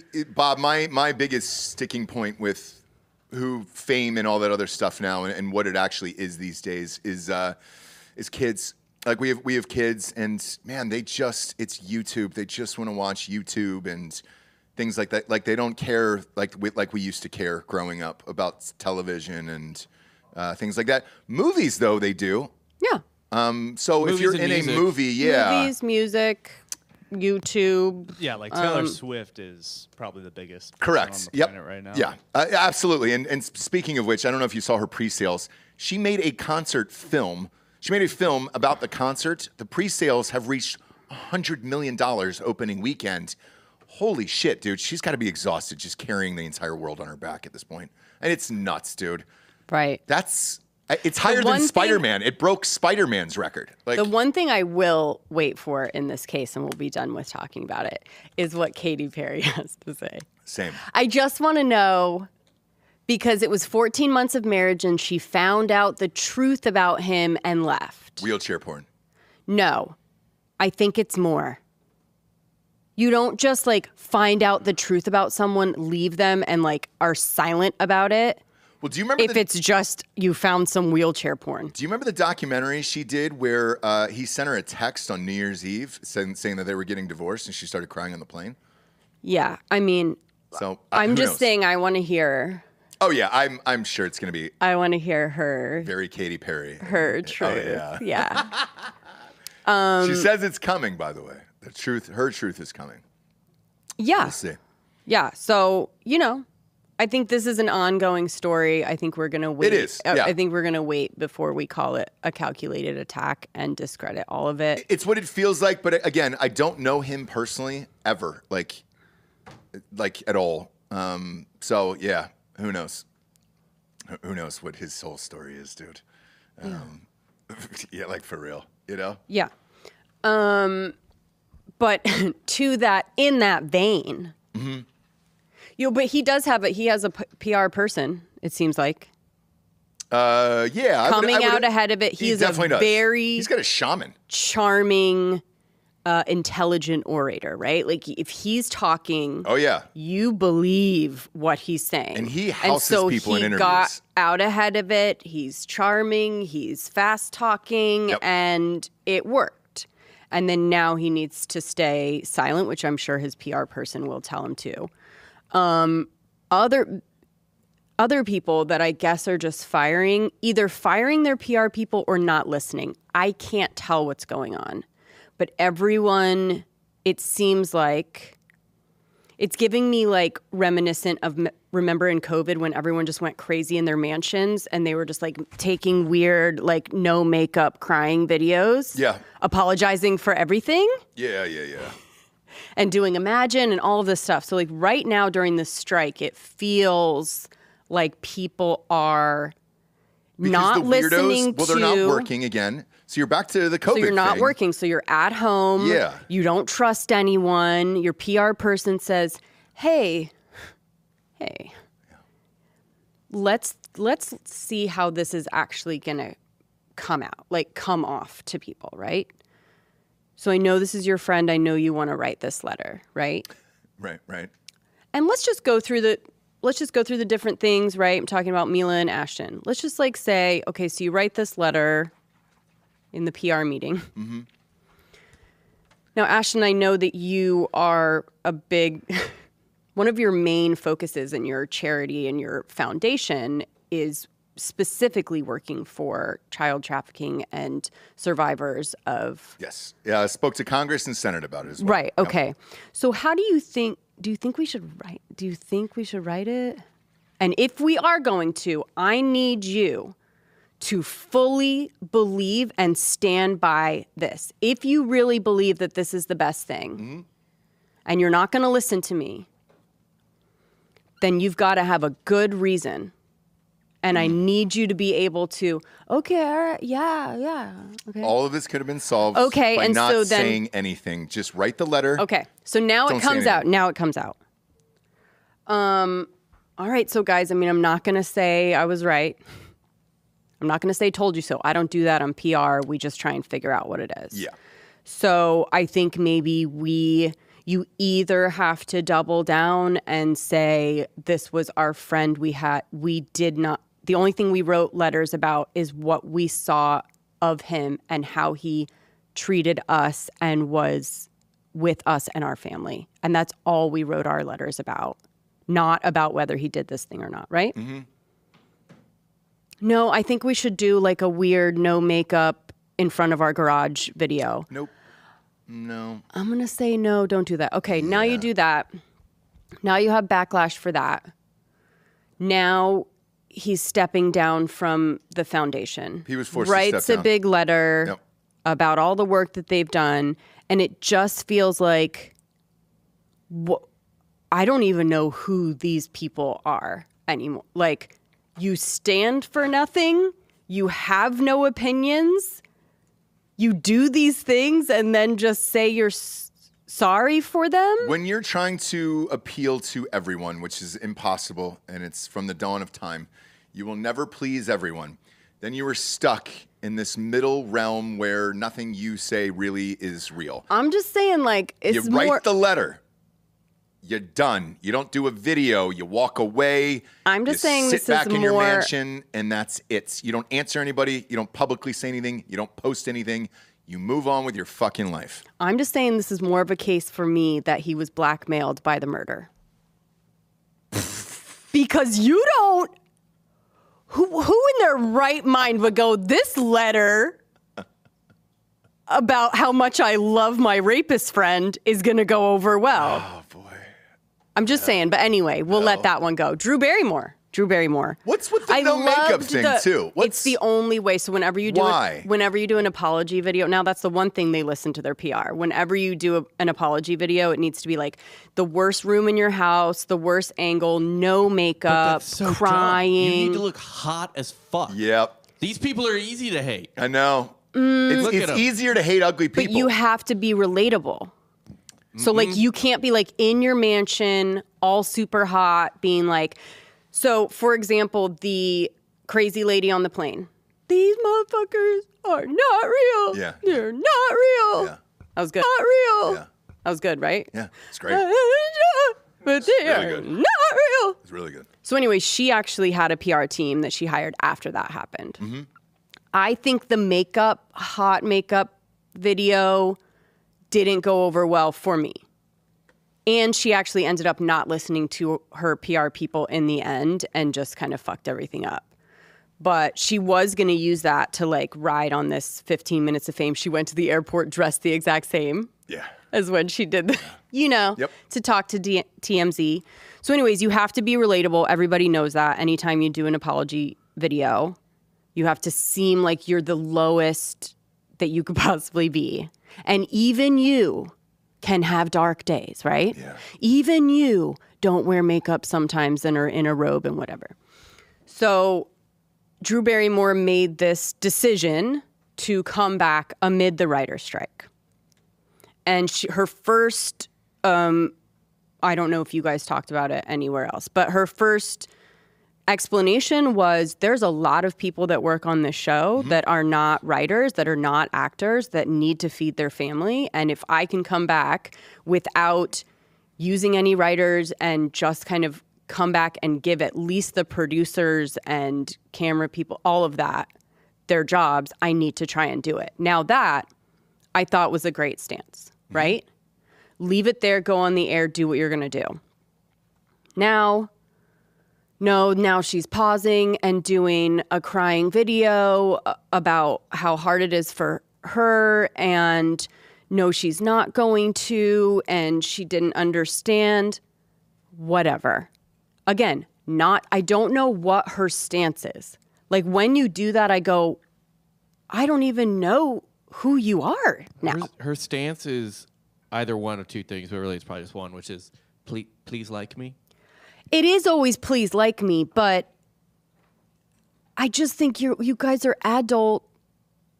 my biggest sticking point with who fame and all that other stuff now and what it actually is these days is kids. Like we have kids and man, it's YouTube. They just want to watch YouTube and things like that. Like they don't care like we used to care growing up about television and things like that. Movies though, they do. Yeah. So if Movies you're and in music. a movie, yeah. Movies, music, YouTube. Yeah, like Taylor Swift is probably the biggest person Correct. on the Yep. planet right now. Yeah, absolutely. And speaking of which, I don't know if you saw her pre-sales. She made a concert film. She made a film about the concert. The pre-sales have reached $100 million opening weekend. Holy shit, dude. She's got to be exhausted just carrying the entire world on her back at this point. And it's nuts, dude. Right. It's higher one than thing- Spider-Man. It broke Spider-Man's record. Like, The one thing I will wait for in this case, and we'll be done with talking about it, is what Katy Perry has to say. same. I just want to know, because it was 14 months of marriage and she found out the truth about him and left. Wheelchair porn. No, I think it's more. You don't just like find out the truth about someone, leave them, and like are silent about it. Well, do you remember If it's just you found some wheelchair porn. Do you remember the documentary she did where he sent her a text on New Year's Eve saying that they were getting divorced and she started crying on the plane? Yeah, I mean, So I'm who just knows? saying I want to hear. Oh yeah, I'm sure it's going to be I want to hear her very Katy Perry. her Oh, truth. yeah. Yeah. She says it's coming. By the way, her truth is coming. Yeah. We'll see. Yeah. So, I think this is an ongoing story. I think we're going to wait. It is, yeah. I think we're going to wait before we call it a calculated attack and discredit all of it. It's what it feels like, but again, I don't know him personally ever, like at all. So yeah, who knows? Who knows what his whole story is, dude? Yeah, like for real, Yeah. But to that, in that vein, but he has a PR person, it seems like. Yeah, Coming out ahead of it. He He's definitely a does. very He's got a shaman. charming, intelligent orator, right? Like if he's talking, Oh yeah, you believe what he's saying. And he houses people in he interviews. got out ahead of it. He's charming. He's fast talking, Yep. and it worked. And then now he needs to stay silent, which I'm sure his PR person will tell him to. Other people that I guess are just either firing their PR people or not listening. I can't tell what's going on. But everyone, it seems like, it's giving me like reminiscent of, remember in COVID when everyone just went crazy in their mansions and they were just like taking weird, like no makeup crying videos. Yeah. Apologizing for everything. Yeah. And doing Imagine and all of this stuff. So like right now during this strike, it feels like people are Because not the weirdos, listening well, they're not working again. So you're back to the COVID So you're not thing. working. So you're at home. Yeah. You don't trust anyone. Your PR person says, hey, let's see how this is actually going to come off to people, right? So I know this is your friend. I know you want to write this letter, right? Right. And let's just go through the different things, right? I'm talking about Mila and Ashton. Let's just like say, okay, so you write this letter in the PR meeting. Mm-hmm. Now, Ashton, I know that you are one of your main focuses in your charity and your foundation is specifically working for child trafficking and survivors of... Yes. Yeah, I spoke to Congress and Senate about it as well. Right, okay. So how do you think we should write it? And if we are going to, I need you to fully believe and stand by this. If you really believe that this is the best thing, and you're not going to listen to me, then you've got to have a good reason. And I need you to be able to, okay, all right, yeah, okay. All of this could have been solved Okay, by and not so then- saying anything. Just write the letter. Okay, so now Don't it say comes out. anything. Now it comes out. All right, so guys, I mean, I'm not going to say I was right. I'm not going to say told you so. I don't do that on PR. We just try and figure out what it is. Yeah. So I think maybe you either have to double down and say this was our friend we did not, the only thing we wrote letters about is what we saw of him and how he treated us and was with us and our family. And that's all we wrote our letters about, not about whether he did this thing or not, right? Mm-hmm. No, I think we should do like a weird no makeup in front of our garage video. Nope. No. I'm going to say no, don't do that. Okay, now you do that. Now you have backlash for that. Now he's stepping down from the foundation. He was forced to Writes step a down. big letter about all the work that they've done, and it just feels like I don't even know who these people are anymore. Like, you stand for nothing, you have no opinions, you do these things and then just say you're sorry for them? When you're trying to appeal to everyone, which is impossible, and it's from the dawn of time, you will never please everyone. Then you are stuck in this middle realm where nothing you say really is real. I'm just saying, like, it's You write the letter. You're done. You don't do a video. You walk away. I'm just saying this is sit back in your more- mansion, and that's it. You don't answer anybody. You don't publicly say anything. You don't post anything. You move on with your fucking life. I'm just saying this is more of a case for me that he was blackmailed by the murder. Because you don't... Who in their right mind would go, this letter about how much I love my rapist friend is going to go over well? Oh, boy. I'm just saying. But anyway, we'll let that one go. Drew Barrymore. What's with the no makeup loved thing, too? It's the only way. So whenever you do an apology video, now that's the one thing they listen to their PR. Whenever you do an apology video, it needs to be like the worst room in your house, the worst angle, no makeup, That's so crying. dumb. You need to look hot as fuck. Yep. These people are easy to hate. I know. Look It's at 'em. easier to hate ugly people. But you have to be relatable. So like you can't be like in your mansion, all super hot, being like, so for example, the crazy lady on the plane. These motherfuckers are not real. Yeah. They're not real. Yeah. That was good. Not real. Yeah. That was good, right? Yeah, it's great. But they really are good. not real. It's really good. So anyway, she actually had a PR team that she hired after that happened. Mm-hmm. I think the hot makeup video didn't go over well for me. And she actually ended up not listening to her PR people in the end and just kind of fucked everything up. But she was going to use that to like ride on this 15 minutes of fame. She went to the airport dressed the exact same Yeah. as when she did, Yep. to talk to TMZ. So anyways, you have to be relatable. Everybody knows that. Anytime you do an apology video, you have to seem like you're the lowest that you could possibly be. And even you can have dark days, right? Yeah. Even you don't wear makeup sometimes and are in a robe and whatever. So Drew Barrymore made this decision to come back amid the writer's strike. And her first, I don't know if you guys talked about it anywhere else, but her first explanation was there's a lot of people that work on this show that are not writers, that are not actors, that need to feed their family. And if I can come back without using any writers and just kind of come back and give at least the producers and camera people, all of that, their jobs, I need to try and do it. Now that I thought was a great stance, right? Leave it there, go on the air, do what you're going to do. Now she's pausing and doing a crying video about how hard it is for her, and no, she's not going to, and she didn't understand. Whatever. Again, I don't know what her stance is. Like when you do that, I go, I don't even know who you are now. Her stance is either one of two things, but really it's probably just one, which is please like me. It is always please like me, but I just think you guys are adult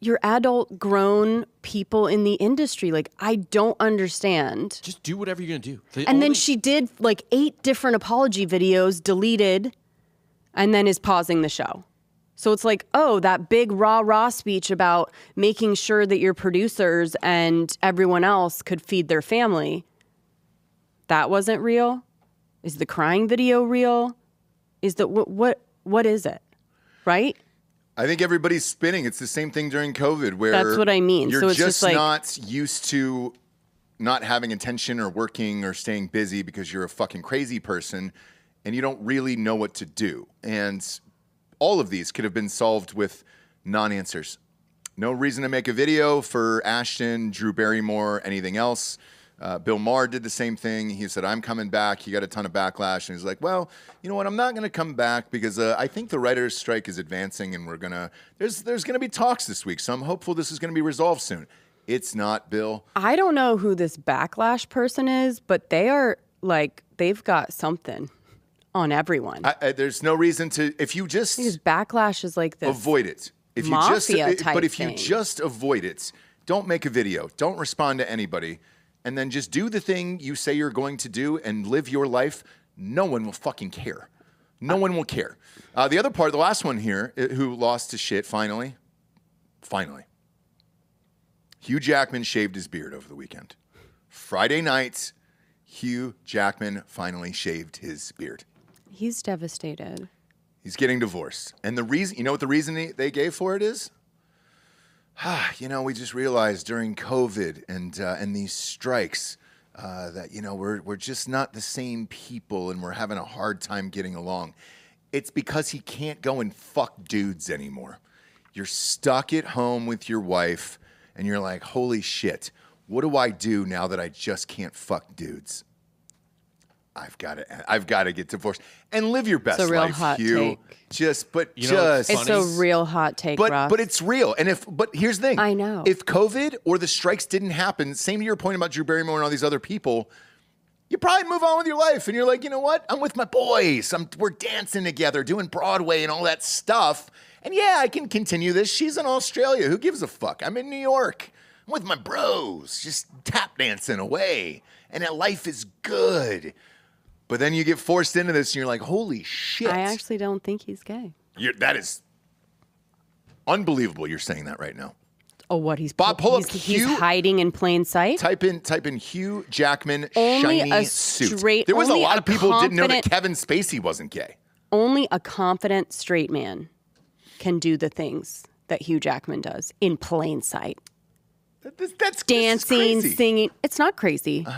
you're adult, grown people in the industry. Like, I don't understand. Just do whatever you're gonna do. And then she did like 8 different apology videos, deleted, and then is pausing the show. So it's like, oh, that big rah-rah speech about making sure that your producers and everyone else could feed their family, that wasn't real? Is the crying video real? Is the what is it? Right? I think everybody's spinning. It's the same thing during COVID where That's what I mean. You're So it's just just like, not used to not having attention or working or staying busy because you're a fucking crazy person and you don't really know what to do. And all of these could have been solved with non-answers. No reason to make a video for Ashton, Drew Barrymore, anything else. Bill Maher did the same thing. He said, I'm coming back. He got a ton of backlash. And he's like, well, you know what? I'm not going to come back because I think the writer's strike is advancing and there's going to be talks this week. So I'm hopeful this is going to be resolved soon. It's not, Bill. I don't know who this backlash person is, but they are like, they've got something on everyone. There's no reason to, if you just Because backlash is like this. avoid it. If you mafia just, type but if thing. you just avoid it, don't make a video, don't respond to anybody, and then just do the thing you say you're going to do and live your life, no one will fucking care. No one will care. The other part, the last one here, who lost his shit finally. Hugh Jackman shaved his beard over the weekend. Friday night, Hugh Jackman finally shaved his beard. He's devastated. He's getting divorced. And the reason, you know what the reason they gave for it is? We just realized during COVID and these strikes that, we're just not the same people and we're having a hard time getting along. It's because he can't go and fuck dudes anymore. You're stuck at home with your wife and you're like, holy shit, what do I do now that I just can't fuck dudes? I've got to get divorced and live your best It's a real life, hot Hugh. take. It's a real hot take, Ross. But it's real. And but here's the thing. I know. If COVID or the strikes didn't happen, same to your point about Drew Barrymore and all these other people, you probably move on with your life. And you're like, you know what? I'm with my boys. We're dancing together, doing Broadway and all that stuff. And yeah, I can continue this. She's in Australia. Who gives a fuck? I'm in New York. I'm with my bros, just tap dancing away. And that life is good. But then you get forced into this and you're like, holy shit. I actually don't think he's gay. That is unbelievable you're saying that right now. Oh, what? He's Bob, pull up he's Hugh. hiding in plain sight? Type in Hugh Jackman Only shiny a suit. straight- There was a only lot a of people who didn't know that confident- Kevin Spacey wasn't gay. Only a confident straight man can do the things that Hugh Jackman does in plain sight. That's Dancing, crazy. singing. It's not crazy.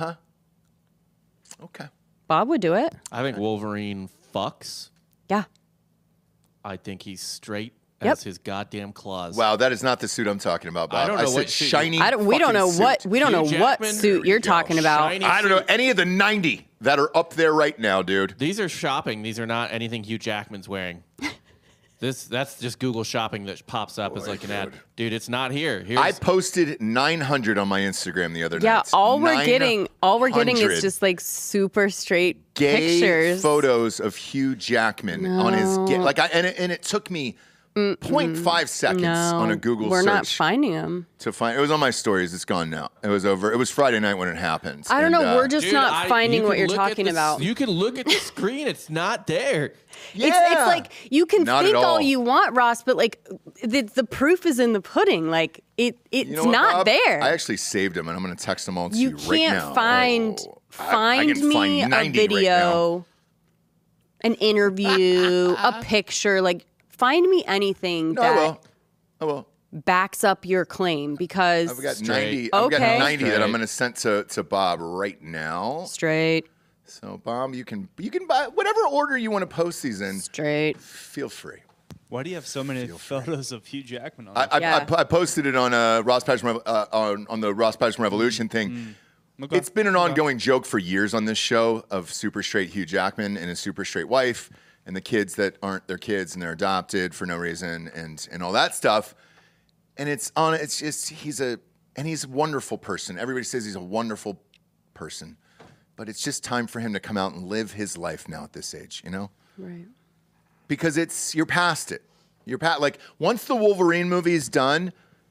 Okay. Bob would do it. I think Wolverine fucks. Yeah. I think he's straight Yep. as his goddamn claws. Wow, that is not the suit I'm talking about, Bob. I don't know said what suit you- shiny. We don't know fucking what suit. we don't know Hugh what Jackman, suit you're talking about. shiny I don't know suit. any of the 90 that are up there right now, dude. These are shopping. These are not anything Hugh Jackman's wearing. That's just Google shopping that pops up as like an ad. Dude, it's not here. I posted 900 on my Instagram the other Yeah, night. all we're getting 900 is just like super straight gay pictures. photos of Hugh Jackman on his and it took me 0.5 seconds on a Google we're search not finding them. to find. It was on my stories. It's gone now. It was over. It was Friday night when it happened. I don't And, know. We're just Dude, not finding you what can you're look at talking the- about. You can look at the screen. It's not there. yeah. It's like you can Not think at all. all you want, Ross, but like the proof is in the pudding. Like it's You know what, not Bob? there. I actually saved them, and I'm going to text them all to you you right can't now. find I can me find a 90 right video, an interview, a picture. Like find me anything now. that I will. backs up your claim because I've got Straight. 90. I've got Okay. 90 that I'm Straight. going to send to Bob right now. straight. So Bob, you can buy whatever order you want to post these in. Straight. Feel free. Why do you have so many photos of Hugh Jackman on? I posted it on Ross Patterson on the Ross Patterson Revolution thing. Okay. It's been an ongoing joke for years on this show of super straight Hugh Jackman and his super straight wife and the kids that aren't their kids and they're adopted for no reason and all that stuff. And it's just he's a wonderful person. Everybody says he's a wonderful person, but it's just time for him to come out and live his life now at this age, you know? Right. Because you're past it. You're past, like, once the Wolverine movie is done,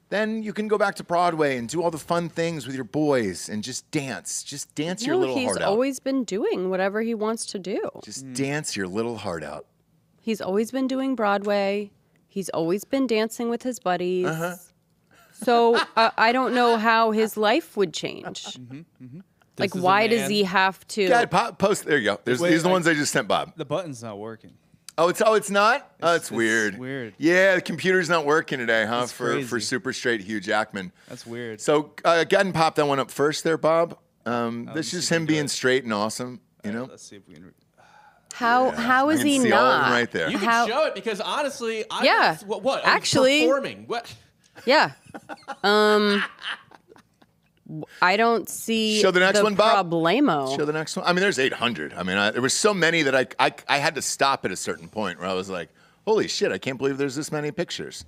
then you can go back to Broadway and do all the fun things with your boys and just dance. Just dance your little heart out. He's always been doing whatever he wants to do. Just dance your little heart out. He's always been doing Broadway. He's always been dancing with his buddies. So I don't know how his life would change. Like, This is a why does man- he have to? Yeah, post. There you go. These are the ones I just sent Bob. The button's not working. It's not. It's weird. weird. Yeah, the computer's not working today, huh? That's For crazy. super straight Hugh Jackman. That's weird. So go ahead and pop that one up first, there, Bob. This is him being straight and awesome. You know. Let's see if we can. How is I can he see all of them not? right there. You can How- show it because honestly, I Yeah. what? Actually- performing. What? Yeah. I don't see Show the next one, Bob. problemo. Show the next one. I mean, there's 800. I mean, there was so many that I had to stop at a certain point where I was like, holy shit, I can't believe there's this many pictures.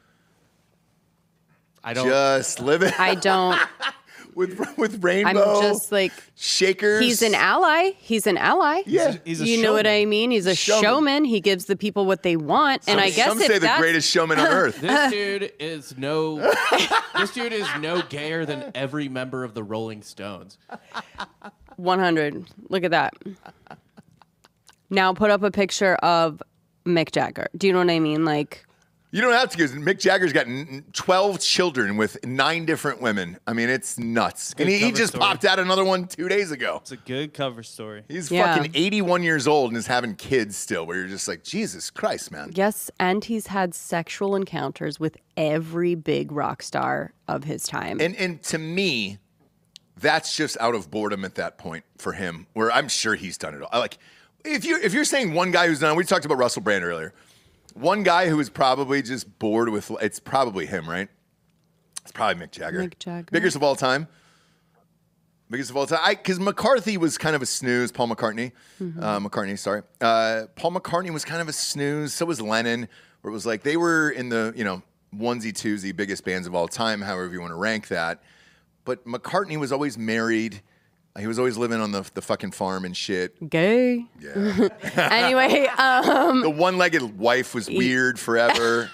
I don't. Just living I don't. with I'm rainbow just like, shakers. he's an ally. He's an ally. Yeah. He's a You know what I showman. mean? He's a Showman. showman. He gives the people what they want. And I guess some if say the that's, greatest showman on earth. This dude is no. This dude is no gayer than every member of the Rolling Stones. 100. Look at that. Now put up a picture of Mick Jagger. Do you know what I mean? Like, You don't have to, because Mick Jagger's got 12 children with 9 different women. I mean, it's nuts. And he cover just story. popped out another one 2 days ago. It's a good cover story. He's Yeah. fucking 81 years old and is having kids still, where you're just like, Jesus Christ, man. yes, and he's had sexual encounters with every big rock star of his time. And to me, that's just out of boredom at that point for him, where I'm sure he's done it all. Like, if you're saying one guy who's done, we talked about Russell Brand earlier. One guy who is probably just bored with, it's probably him, right? It's probably Mick Jagger. Mick Jagger. Biggest of all time. Biggest of all time. Because McCarthy was kind of a snooze. Paul McCartney. McCartney, sorry. Paul McCartney was kind of a snooze. So was Lennon. Where it was like they were in the, onesie, twosie, biggest bands of all time, however you want to rank that. But McCartney was always married. He was always living on the fucking farm and shit. Gay. Yeah. Anyway, The one-legged wife was weird forever.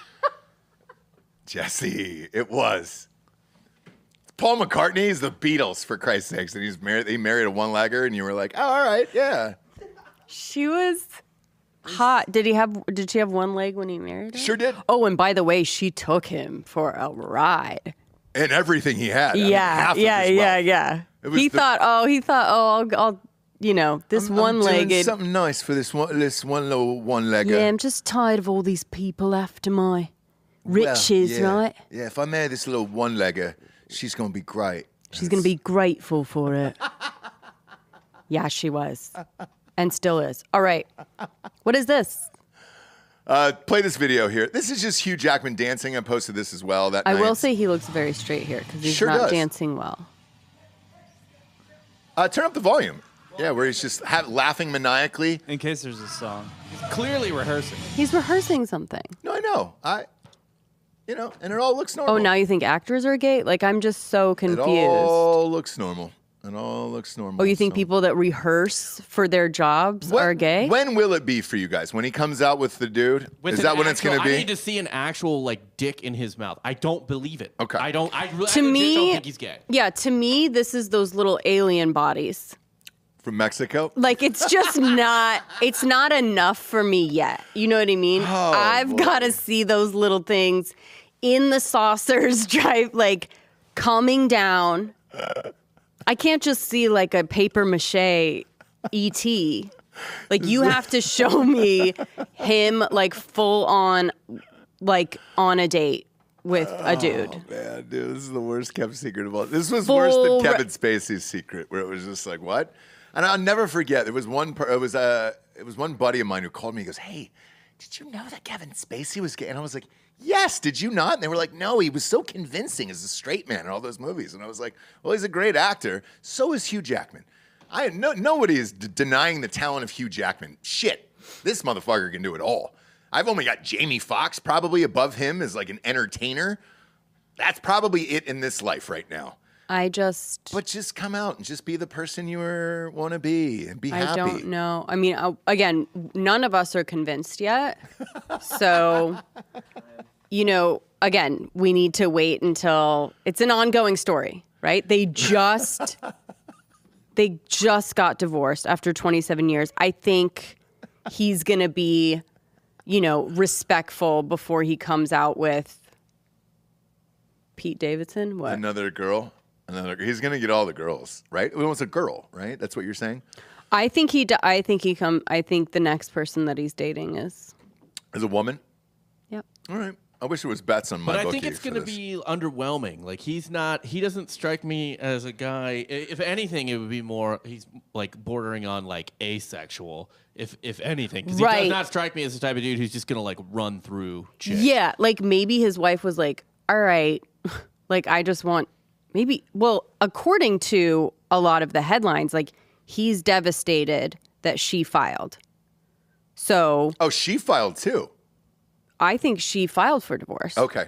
Jesse, it was. Paul McCartney is the Beatles, for Christ's sakes, and he married a one-legger, and you were like, oh, all right, yeah. she was hot. Did she have one leg when he married her? Sure did. Oh, and by the way, she took him for a ride. And everything he had. I mean, half of his wealth. Yeah. It was He thought, I'll this I'm doing one-legged. something nice for this one little one-legger. Yeah, I'm just tired of all these people after my Well, riches, yeah. right? Yeah, if I marry this little one-legger, she's going to be great. She's going to be grateful for it. Yeah, she was. And still is. All right. What is this? Play this video here. This is just Hugh Jackman dancing. I posted this as well that I night. will say he looks very straight here because he's Sure not does. dancing well. Turn up the volume. Yeah, where he's just laughing maniacally. In case there's a song. Clearly rehearsing. He's rehearsing something. No, I know. And it all looks normal. Oh, now you think actors are gay? Like, I'm just so It confused. all looks normal. It all looks normal. Oh, you think So- people that rehearse for their jobs are gay? When will it be for you guys? When he comes out with the dude? With Is an that when it's going to actual- I be? need to see an actual dick in his mouth. I don't believe it. Okay. I don't. I To legit me, don't think he's gay. Yeah, to me, this is those little alien bodies. From Mexico? Like, it's just not, it's not enough for me yet. You know what I mean? Oh, I've got to see those little things in the saucers coming down. I can't just see like a paper mache ET. Like, you have to show me him like full on, like on a date with a dude. Man, dude, this is the worst kept secret of all. This was Full worse than re- Kevin Spacey's secret, where it was just like, what? And I'll never forget. It was one buddy of mine who called me. He goes, "Hey, did you know that Kevin Spacey was gay?" And I was like, "Yes, did you not?" And they were like, "No, he was so convincing as a straight man in all those movies." And I was like, "Well, he's a great actor. So is Hugh Jackman." Nobody is denying the talent of Hugh Jackman. Shit, this motherfucker can do it all. I've only got Jamie Foxx probably above him as like an entertainer. That's probably it in this life right now. But just come out and just be the person you want to be and be happy. I don't know. I mean, again, none of us are convinced yet. So, again, we need to wait until it's an ongoing story, right? They just got divorced after 27 years. I think he's going to be, respectful before he comes out with Pete Davidson. What? Another girl. He's going to get all the girls, right? It was a girl, right? That's what you're saying? I think I think the next person that he's dating is As a woman? Yep. All right. I wish it was bets on my But I bookie think it's for going to this. be underwhelming. Like he doesn't strike me as a guy. If anything, it would be more. He's like bordering on like asexual. If anything, because he Right. does not strike me as the type of dude who's just going to like run through chicks. Yeah, like maybe his wife was like, all right, like I just want according to a lot of the headlines, like he's devastated that she filed. So Oh, she filed too. I think she filed for divorce. Okay.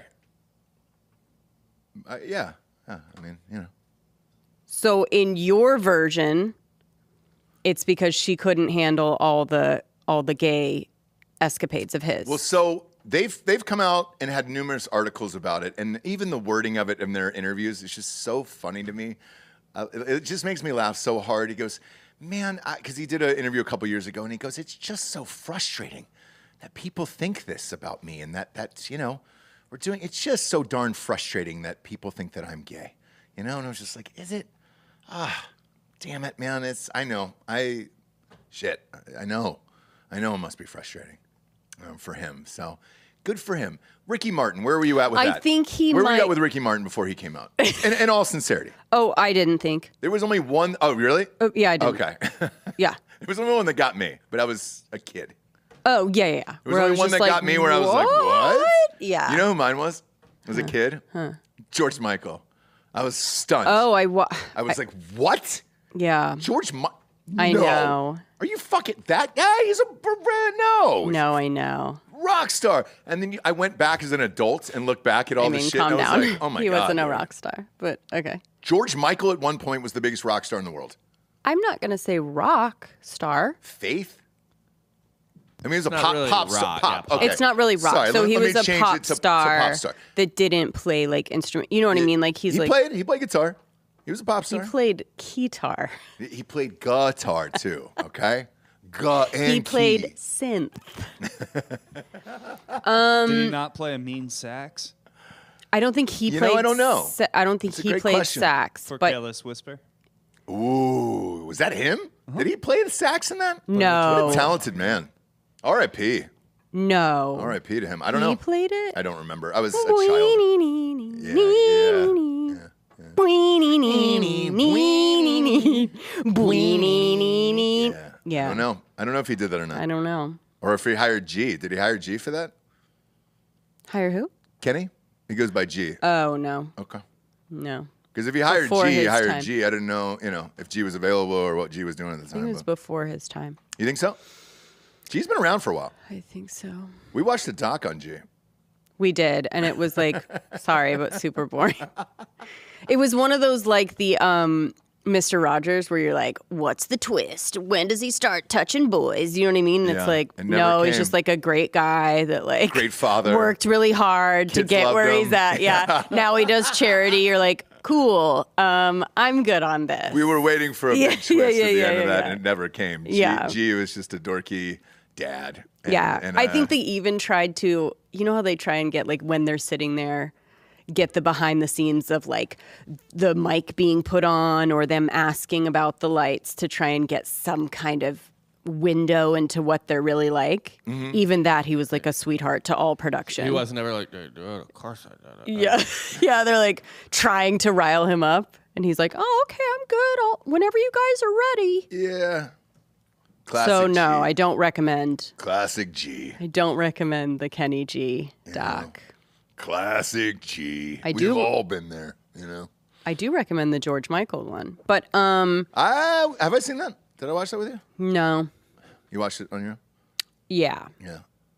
Yeah. I mean, So in your version, it's because she couldn't handle all the gay escapades of his. Well, so they've come out and had numerous articles about it, and even the wording of it in their interviews is just so funny to me. It just makes me laugh so hard. He goes, man, because he did an interview a couple years ago, and he goes, it's just so frustrating that people think this about me, and that's we're doing. It's just so darn frustrating that people think that I'm gay, And I was just like, is it? Damn it, man. I know. I know it must be frustrating for him. So good for him. Ricky Martin, where were you at with that? I think Where were you at with Ricky Martin before he came out? In all sincerity. Oh, I didn't think. There was only one. Oh, really? Oh, yeah, I did. Okay. Yeah. It was the only one that got me, but I was a kid. Oh, yeah. It was the only one that got me where I was like, what? Yeah. You know who mine was? As a kid? George Michael. I was stunned. Oh, I was like, what? Yeah. George Michael? I know. Are you fucking that guy? He's a no. No, I know. Rock star. And then I went back as an adult and looked back at all this shit. Calm and I down. was like, oh my he God. wasn't a dude. rock star, but okay. George Michael at one point was the biggest rock star in the world. I'm not going to say rock star. Faith? I mean, it was a not pop, really pop, rock, pop. yeah, pop. Okay. It's not really rock. Sorry, so he let me was a change pop it to star, pop star. that didn't play like instrument. You know what I mean? Like he's He like played guitar. He was a pop he star. played guitar. He played guitar too. Okay, He played synth. Did he not play a mean sax I don't think he You know, played. I don't know. I don't think That's a he great played question. sax. for But Careless Whisper? Ooh, was that him? Did he play the sax in that? No. What a talented man. R.I.P. no, R.I.P. to him. I don't he know. played it. I don't remember. I was a child. Yeah. I don't know. I don't know if he did that or not. I don't know. Or if he hired G. Did he hire G for that? Hire who? Kenny? He goes by G. Oh no, Okay. no. Because if he hired Before G, his he hired time. G. I didn't know, if G was available or what G was doing at the I think time. it was but- before his time. You think so? G's been around for a while. I think so. We watched the doc on G. We did, and it was like, sorry, but super boring. It was one of those like the Mr. Rogers where you're like, what's the twist? When does he start touching boys? You know what I mean? Yeah, It's like, it never no, he's came. just like a great guy that like Great father. worked really hard to Kids get loved where him. he's at. Yeah. Now he does charity. You're like, cool. I'm good on this. We were waiting for a Yeah, big twist yeah, at the yeah, end yeah, of that, yeah. and it never came. Yeah. G was just a dorky dad. And- Yeah. and, I think they even tried to, you know how they try and get like when they're sitting there, get the behind the scenes of like the mic being put on or them asking about the lights to try and get some kind of window into what they're really like. Mm-hmm. Even that, he was like a sweetheart to all production. He wasn't ever like, of course I did it. Yeah. Yeah. They're like trying to rile him up. And he's like, oh, okay, I'm good. Whenever you guys are ready. Yeah. Classic So no, G. I don't recommend. Classic G. I don't recommend the Kenny G doc. Classic G. I We've do- all been there, I do recommend the George Michael one, but Have I seen that? Did I watch that with you? no, You watched it on your own? yeah. Yeah.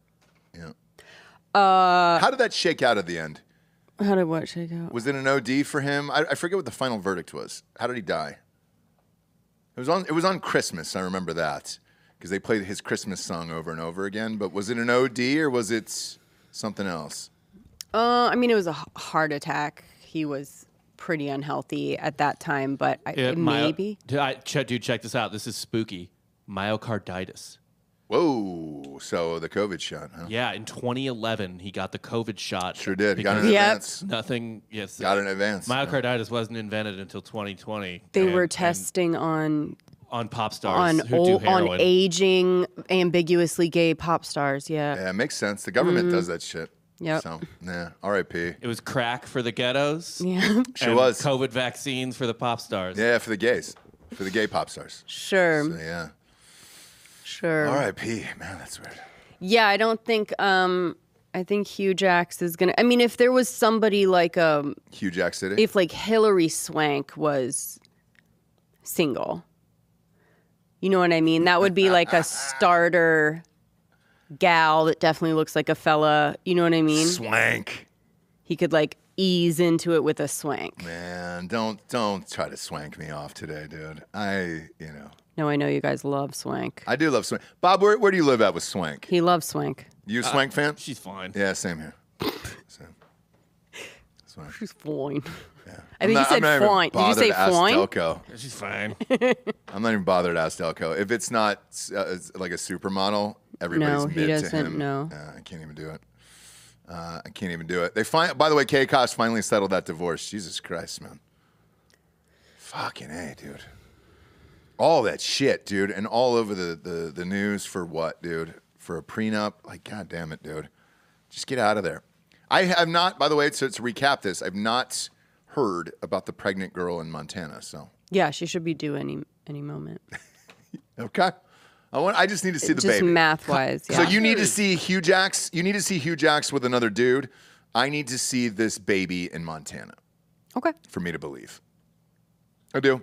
Yeah. How did that shake out at the end? How did what shake out? Was it an OD for him? I forget what the final verdict was. How did he die? It was on Christmas. I remember that because they played his Christmas song over and over again. But was it an OD or was it something else? I mean, it was a heart attack. He was pretty unhealthy at that time, but maybe. Dude, check this out. This is spooky. Myocarditis. Whoa. So the COVID shot, huh? Yeah, in 2011, he got the COVID shot. Sure did. Got because an Yep. advance. Nothing. Yes. Got an advance. Myocarditis wasn't invented until 2020. They were and testing on pop stars who do on heroin. aging, ambiguously gay pop stars. Yeah. Yeah, it makes sense. The government does that shit. Yep. So, yeah. R.I.P. It was crack for the ghettos. Yeah. Sure and was. COVID vaccines for the pop stars. Yeah, for the gays. For the gay pop stars. Sure. So, yeah. Sure. R.I.P. Man, that's weird. Yeah, I don't think. I think Hugh Jax is gonna. I mean, if there was somebody like Hugh Jack City. if like Hillary Swank was single, you know what I mean? That would be like a starter gal that definitely looks like a fella. You know what I mean? Swank. He could like ease into it with a swank. Man, don't try to swank me off today, dude. No, I know you guys love swank. I do love swank. Bob, where do you live at with swank? He loves swank. You a swank fan? She's fine. Yeah, same here. Same. Swank. She's fine. Yeah. I think you said not even fine. Did you bothered say to ask fine? Delco. She's fine. I'm not even bothered to ask Delco. If it's not like a supermodel, everybody's No, he mid to doesn't him. know. I can't even do it. I can't even do it. By the way, K-Kosh finally settled that divorce. Jesus Christ, man. Fucking A, dude. All that shit, dude. And all over the news for what, dude? For a prenup? Like, God damn it, dude. Just get out of there. I have not, by the way, to recap this, I've not heard about the pregnant girl in Montana, so. Yeah, she should be due any moment. Okay. I just need to see the Just baby. math wise. Yeah. So you need to see Hugh Jax. You need to see Hugh Jax with another dude. I need to see this baby in Montana Okay. for me to believe. I do.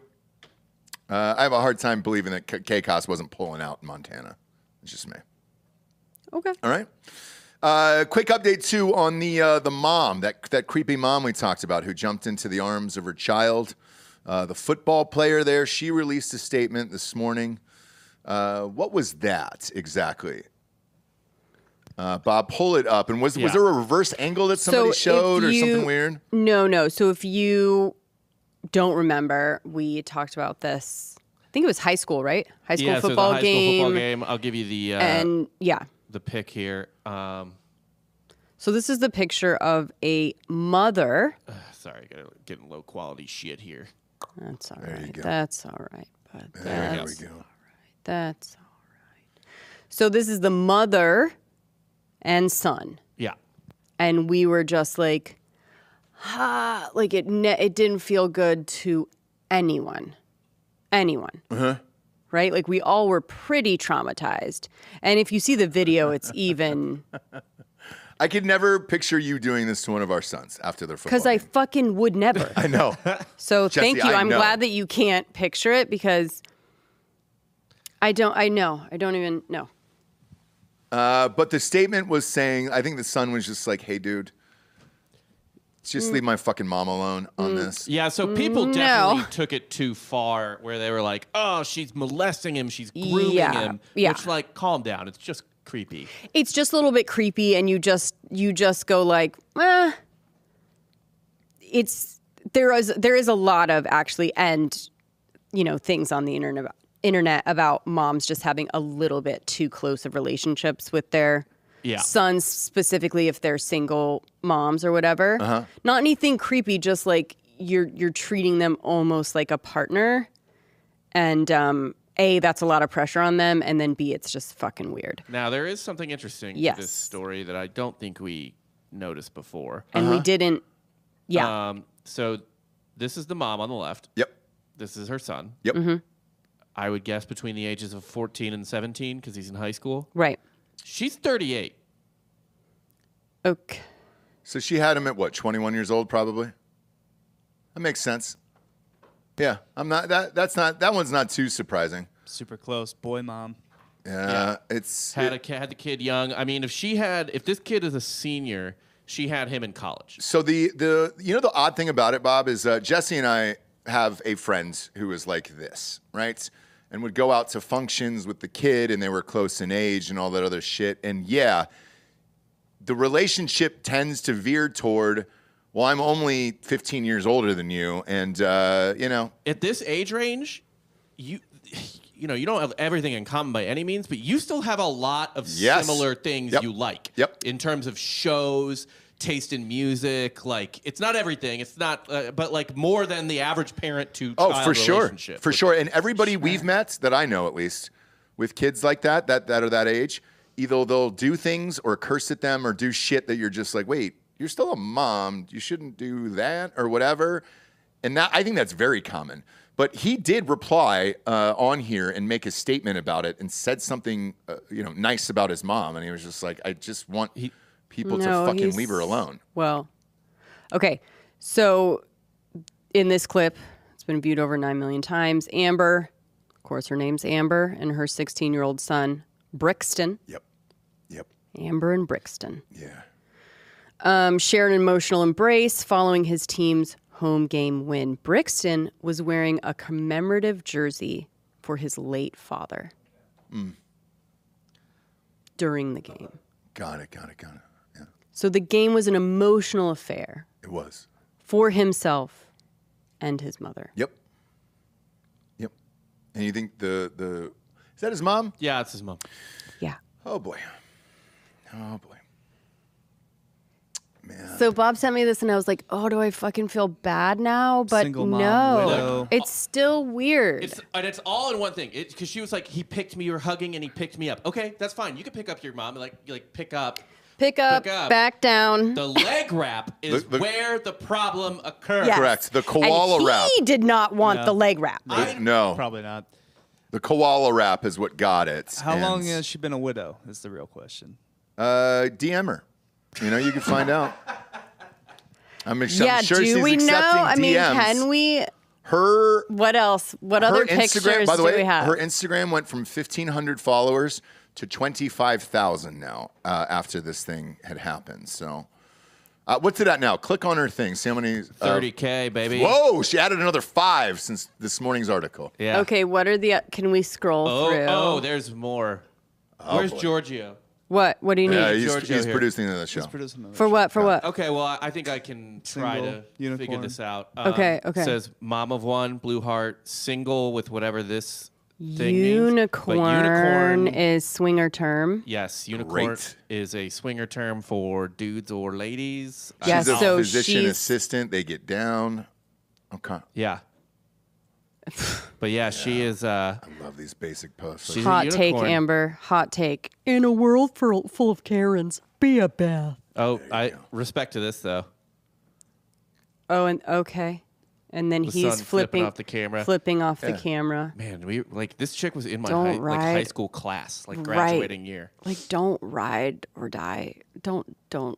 I have a hard time believing that K-Koss wasn't pulling out in Montana. It's just me. Okay. All right. Quick update too on the mom, that creepy mom we talked about who jumped into the arms of her child. The football player there, she released a statement this morning. What was that exactly? Bob, pull it up. And was there a reverse angle that somebody showed or something weird? No. So if you don't remember, we talked about this. I think it was high school, right? High school football so the game. high school football game. I'll give you the And yeah. the pic here. So this is the picture of a mother. Sorry, getting low quality shit here. That's all There you right. go. That's all right. But There we go. that's all right. So this is the mother and son. Yeah. And we were just like, like it didn't feel good to anyone. Right? Like we all were pretty traumatized. And if you see the video, it's even I could never picture you doing this to one of our sons after their football because I game. fucking would never. I know. So Jesse, thank you. I I'm know. glad that you can't picture it because I don't even know. But the statement was saying, I think the son was just like, hey, dude, just leave my fucking mom alone on this. Yeah, so people definitely took it too far where they were like, oh, she's molesting him, she's grooming him. yeah. Which, like, calm down. It's just creepy. It's just a little bit creepy, and you just go like, there is a lot of actually, and things on the internet about moms just having a little bit too close of relationships with their sons, specifically if they're single moms or whatever. Not anything creepy, just like you're treating them almost like a partner, and A, that's a lot of pressure on them, and then B, it's just fucking weird. Now, there is something interesting to this story that I don't think we noticed before. And we didn't, So this is the mom on the left. Yep. This is her son. Yep. Mm-hmm. I would guess between the ages of 14 and 17 because he's in high school. Right. She's 38. Okay. So she had him at what, 21 years old, probably? That makes sense. Yeah, that one's not too surprising. Super close. Boy, mom. Yeah. Had the kid young. I mean, if this kid is a senior, she had him in college. So the odd thing about it, Bob, is Jesse and I have a friend who is like this, right? And would go out to functions with the kid, and they were close in age and all that other shit. And yeah, the relationship tends to veer toward, well, I'm only 15 years older than you, and you know, At this age range, you don't have everything in common by any means, but you still have a lot of Yes. similar things Yep. you like. Yep. In terms of shows, taste in music, like it's not everything. It's not, but like more than the average parent to oh, child for sure, relationship. for sure. And everybody we've met that I know, at least, with kids like that are that age, either they'll do things or curse at them or do shit that you're just like, wait, you're still a mom. You shouldn't do that or whatever. And that, I think that's very common. But he did reply on here and make a statement about it and said something, nice about his mom. And he was just like, I just want people to fucking leave her alone. Well, okay. So in this clip, it's been viewed over 9 million times. Amber, of course, her name's Amber, and her 16-year-old son, Brixton. Yep. Amber and Brixton. Yeah. Shared an emotional embrace following his team's home game win. Brixton was wearing a commemorative jersey for his late father during the game. Got it. Yeah, So the game was an emotional affair it was. for himself and his mother. Yep. And you think the is that his mom? Yeah, it's his mom. Yeah. Oh boy. Man. So Bob sent me this and I was like, oh, do I fucking feel bad now? But Single mom, no, widow. it's still weird. It's all in one thing. Because she was like, he picked me, you were hugging, and he picked me up. Okay, that's fine. You can pick up your mom, like pick up. Pick up, back down. The leg wrap is where the problem occurs. Yes. Correct. The koala and wrap. He did not want the leg wrap. No. Probably not. The koala wrap is what got it. How And, long has she been a widow? Is the real question. DM her. You can find out. I'm sure Yeah, she's do we know? accepting I mean, DMs. can we? Her What else? What other pictures by the do way, we have? her Instagram went from 1,500 followers to 25,000 now after this thing had happened. So, what's it at now? Click on her thing. See how many? 30K, baby. Whoa! She added another 5 since this morning's article. Yeah. Okay, what are the? Can we scroll through? Oh, there's more. Where's boy. Giorgio? What do you need? Yeah, Giorgio he's here. producing the show. For what? For what? Okay, well, I think I can try Single, to figure unicorn. this out. Okay. It says mom of one, blue heart, single with whatever this thing means. Unicorn, But unicorn is swinger term. Yes, unicorn Great. is a swinger term for dudes or ladies. Yeah, She's a so physician she's- assistant. They get down. Okay. Yeah. But yeah, she is. I love these basic posts. She's a Hot take, unicorn. Amber. Hot take. In a world full of Karens, be a Beth. Oh, I respect to this though. Oh, and okay. And then The he's sun flipping off the camera. Flipping off the camera. Man, we like this chick was in my Don't high ride. school class, like Right. graduating year. Like, don't ride or die. Don't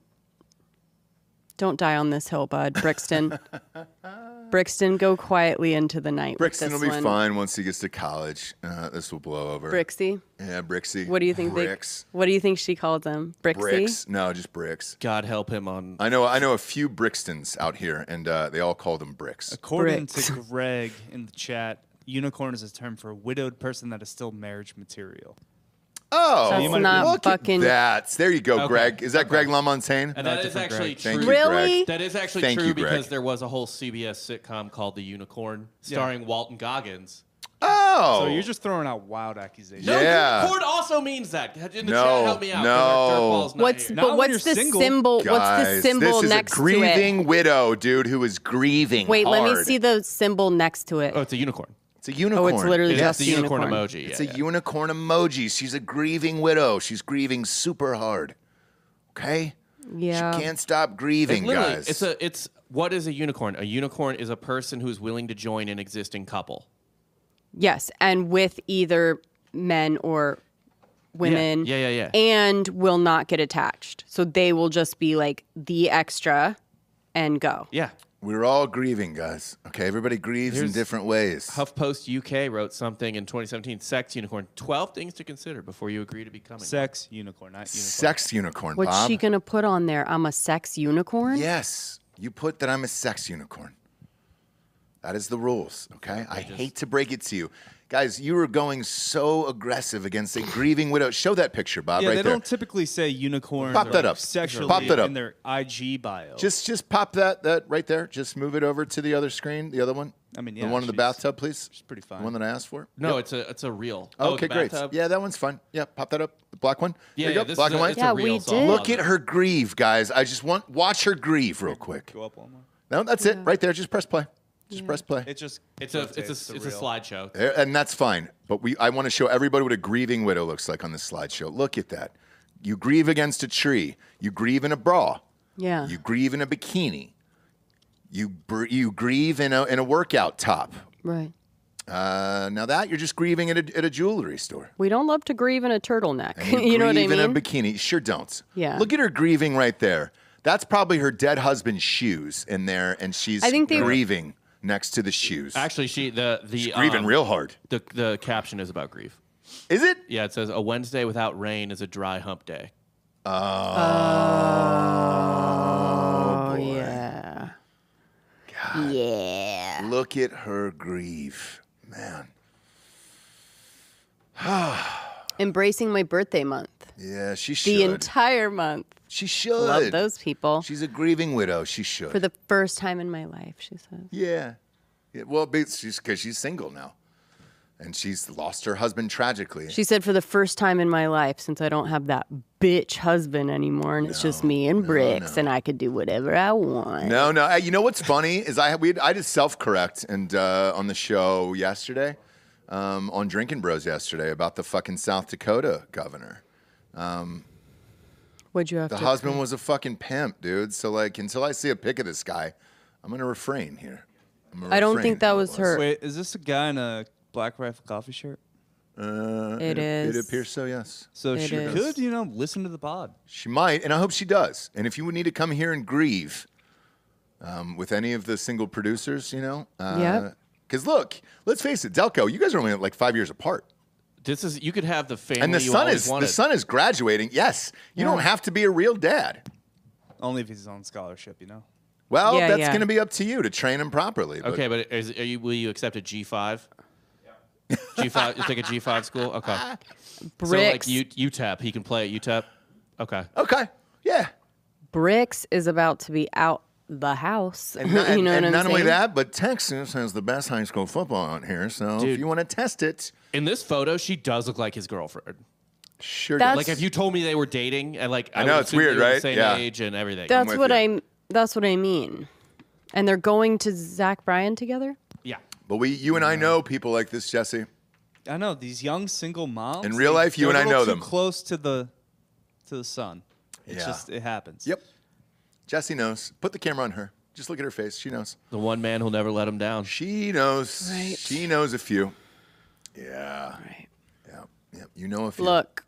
die on this hill, bud. Brixton. Brixton, go quietly into the night. Brixton will with be this one. fine once he gets to college. This will blow over. Brixie. Yeah, Brixie. What do you think? Bricks. What do you think she calls him? Brixie. Bricks. No, just bricks. God help him on. I know a few Brixtons out here, and they all call them bricks. According Bricks. to Greg in the chat, unicorn is a term for a widowed person that is still marriage material. Oh, That's not look fucking- at that. There you go, Okay. Greg. Is that Greg LaMontagne? And that is different actually Greg. true. Thank you, Really? Greg. That is actually Thank true you, Greg. because there was a whole CBS sitcom called The Unicorn, starring Walton Goggins. Oh, So you're just throwing out wild accusations. No, Yeah. unicorn also means that. In the No, chat, help me out. no. Dirtball's not What's here. Not when what's you're the single. symbol? What's the Guys, symbol this is next a to grieving it? widow, dude, who is grieving. Wait, let me hard. see the symbol next to it. Oh, it's a unicorn. It's a unicorn. Oh, it's literally It's just the a unicorn unicorn. emoji. It's yeah, a unicorn emoji. She's a grieving widow. She's grieving super hard. Okay? Yeah. She can't stop grieving, Literally, guys. it's what is a unicorn? A unicorn is a person who's willing to join an existing couple. Yes, and with either men or women. Yeah. And will not get attached. So they will just be like the extra and go. Yeah. We're all grieving, guys. Okay? Everybody grieves in Here's different ways. HuffPost UK wrote something in 2017. Sex unicorn. 12 things to consider before you agree to becoming. Sex unicorn, not unicorn. Sex unicorn, What's Bob. she going to put on there? I'm a sex unicorn? Yes. You put that I'm a sex unicorn. That is the rules, okay? I hate to break it to you. Guys, you were going so aggressive against a grieving widow. Show that picture, Bob, Yeah, right they there. don't typically say unicorns Pop or that up. sexually Pop that up. in their IG bio. Just pop that right there. Just move it over to the other screen, the other one. I mean, the yeah, one in the she's- bathtub, please. she's pretty fine. The one that I asked for. No, Yep. it's a reel. Okay, the great. bathtub? Yeah, that one's fun. Yeah, pop that up. The black one. Yeah, there you yeah, go. this Black is and a, white. it's Yeah, a reel. we so I did. love Look at it. her grieve, guys. I just watch her grieve real quick. Go up one more. No, that's it. Right there. Just press play. Just press play. It just It's a rotates the reel. Eh, slideshow. And that's fine. But I want to show everybody what a grieving widow looks like on this slideshow. Look at that. You grieve against a tree. You grieve in a bra. Yeah. You grieve in a bikini. You grieve in a workout top. Right. Now that you're just grieving at a jewelry store. We don't love to grieve in a turtleneck. And You know what I grieve in a mean? bikini. Sure don't. Yeah. Look at her grieving right there. That's probably her dead husband's shoes in there, and she's I think they- grieving next to the shoes. Actually, She's grieving real hard. The caption is about grief. Is it? Yeah, it says a Wednesday without rain is a dry hump day. Oh, yeah. Yeah. Look at her grieve, man. Embracing my birthday month. Yeah, she should. The entire month. She should. Love those people. She's a grieving widow. She should. For the first time in my life, she says. Yeah. Well, because she's single now, and she's lost her husband tragically. She said, for the first time in my life, since I don't have that bitch husband anymore, and it's just me and Bricks, and I could do whatever I want. No. Hey, you know what's funny is I did self-correct and on the show yesterday, on Drinking Bros yesterday about the fucking South Dakota governor. What'd you have The to husband was a fucking pimp, dude. So like, until I see a pic of this guy, I'm gonna refrain here. I don't think that was her. Wait, is this a guy in a Black Rifle coffee shirt? It It is. appears so. Yes. So It she is. could, listen to the pod. She might, and I hope she does. And if you would need to come here and grieve with any of the single producers, Yep. Because look, let's face it, Delco, you guys are only like 5 years apart, You could have the family and the you son always is wanted. graduating. Yes, you don't have to be a real dad. Only if he's on scholarship, Well, Yeah, that's yeah. going to be up to you to train him properly. But Okay, but will you accept a G5? G5, it's like a G5 school. Okay. Bricks. So like UTEP, he can play at UTEP. Okay. Okay, yeah. Bricks is about to be out the house. And not, you know and what I'm not saying? only that, but Texas has the best high school football out here. So if Dude. you want to test it, In this photo, she does look like his girlfriend. sure. That's- Like if you told me they were dating and like I know, would it's assume they weird, were the right? Same Yeah. age and everything. That's with what you. That's what I mean. And they're going to Zach Bryan together? yeah. But you and I know people like this, Jesse. I know these young single moms. In real life, you they're and I a little know too them. Close to the sun. It's Yeah. just it happens. Yep. Jesse knows. Put the camera on her. Just look at her face. She knows. The one man who'll never let him down. She knows. Right. She knows a few. Yeah. Right. Yeah. Yeah. You know a few. Look.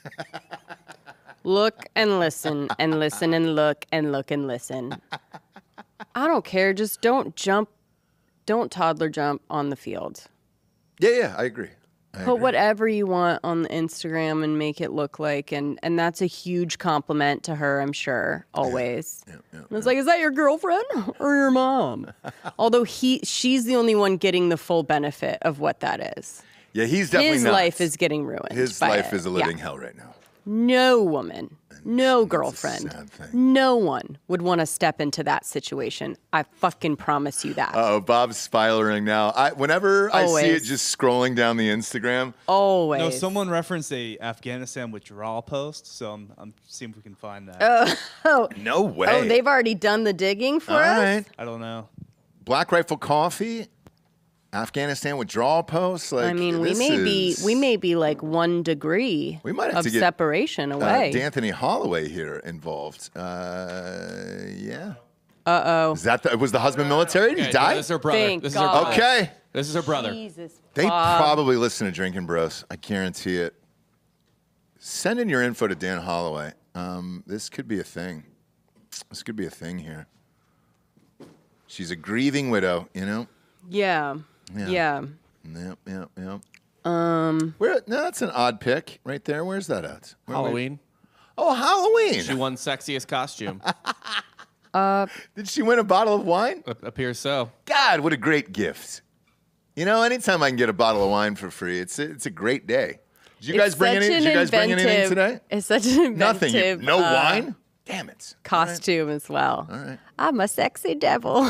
Look and listen and listen and look and look and listen. I don't care. Just don't toddler jump on the field. Yeah. I agree. Put whatever you want on the Instagram and make it look like, and that's a huge compliment to her, I'm sure, always. And it's like, is that your girlfriend or your mom? Although she's the only one getting the full benefit of what that is. Yeah. He's definitely His not. life is getting ruined. His by life it. is a living Yeah. hell right now. No woman, no That's a girlfriend, sad thing. no one would want to step into that situation. I fucking promise you that. Oh, Bob's spiraling now. Whenever I see it Always. just scrolling down the Instagram, Always. No, someone referenced a Afghanistan withdrawal post, so I'm seeing if we can find that. no way. Oh, they've already done the digging for All us? right. I don't know. Black Rifle Coffee, Afghanistan withdrawal posts. Like, I mean, we may be like 1 degree We might have of to get, separation away. D'Anthony Holloway here involved. Yeah. Uh-oh. Is that was the husband military? Did he Okay, die? This is her brother. Thank this is her God. brother. Okay. This is her brother. Jesus. They Bob. probably listen to Drinking Bros. I guarantee it. Send in your info to Dan Holloway. This could be a thing. This could be a thing here. She's a grieving widow, Yeah. Yeah. Yeah. Yep. No, that's an odd pick right there. Where's that at? Halloween. Oh, Halloween. She won sexiest costume. Did she win a bottle of wine? Appears so. God, what a great gift. You know, anytime I can get a bottle of wine for free, it's a great day. Did you guys It's bring such any? an Did you guys bring anything today? It's such an Nothing. inventive No wine? Damn it. costume as well. All right. I'm a sexy devil.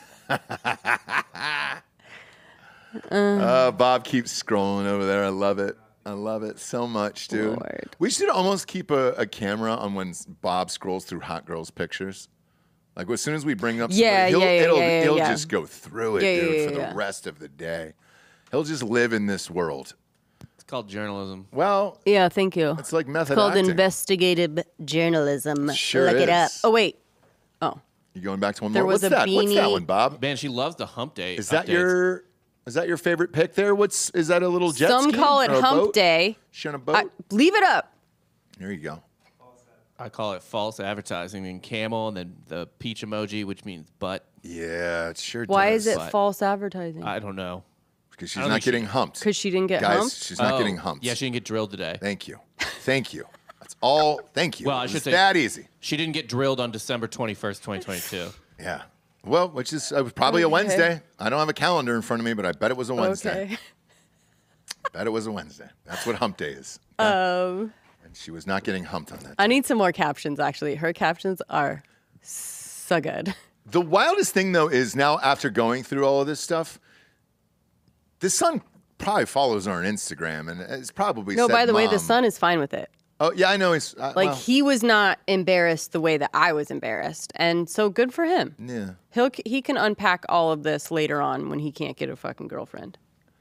Bob keeps scrolling over there. I love it. I love it so much, dude. Lord. We should almost keep a camera on when Bob scrolls through hot girls pictures. Like as soon as we bring up Yeah, somebody, he'll yeah. just go through it, Yeah, dude, yeah, for yeah. the rest of the day. He'll just live in this world. It's called journalism. Well, Yeah, thank you. it's like method called acting. investigative journalism. Sure Look it up. is. Oh, wait. Oh, You going back to one There more? was What's a that? What's that beanie- one, Bob? Man, she loves the hump day. Is that updates. your favorite pick there? Is that a little jet some ski call it or a hump boat? day. She on a boat? Leave it up. There you go. I call it false advertising. And camel, and then the peach emoji, which means butt. Yeah, it sure Why does. is it But- false advertising? I don't know. Because she's I don't not think she- getting humped. Because she didn't get Guys, humped? she's not Oh, getting humped. Yeah, she didn't get drilled today. Thank you. Thank you. That's all. Thank you. Well, I It's should say- that easy. She didn't get drilled on December 21st, 2022. Yeah. Well, which is probably a Okay. Wednesday. I don't have a calendar in front of me, but I bet it was a Wednesday. Okay. Bet it was a Wednesday. That's what hump day is. And she was not getting humped on that. I need some more captions, actually. Her captions are so good. The wildest thing, though, is now after going through all of this stuff, the son probably follows her on Instagram, and it's probably No, said, by the way, the "Mom." son is fine with it. Oh yeah, I know he's Like, he was not embarrassed the way that I was embarrassed. And so good for him. yeah. He can unpack all of this later on when he can't get a fucking girlfriend.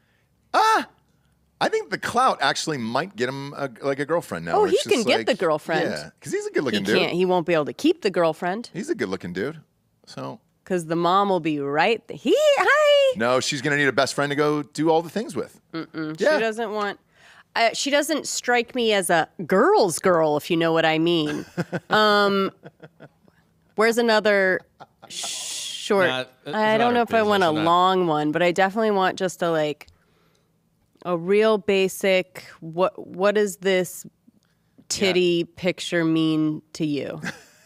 I think the clout actually might get him a girlfriend now. Oh, where he it's can just get like- the girlfriend. Yeah, because he's a He good-looking dude. can't. He won't be able to keep the girlfriend He's a good-looking dude. So because the mom will be right. Hi. no, she's gonna need a best friend to go do all the things with. Yeah. She doesn't want. She doesn't strike me as a girl's girl, if you know what I mean. Where's another short? It's I not don't her know if I want a business, I'm not- long one, but I definitely want just a real basic. What does this titty picture mean to you?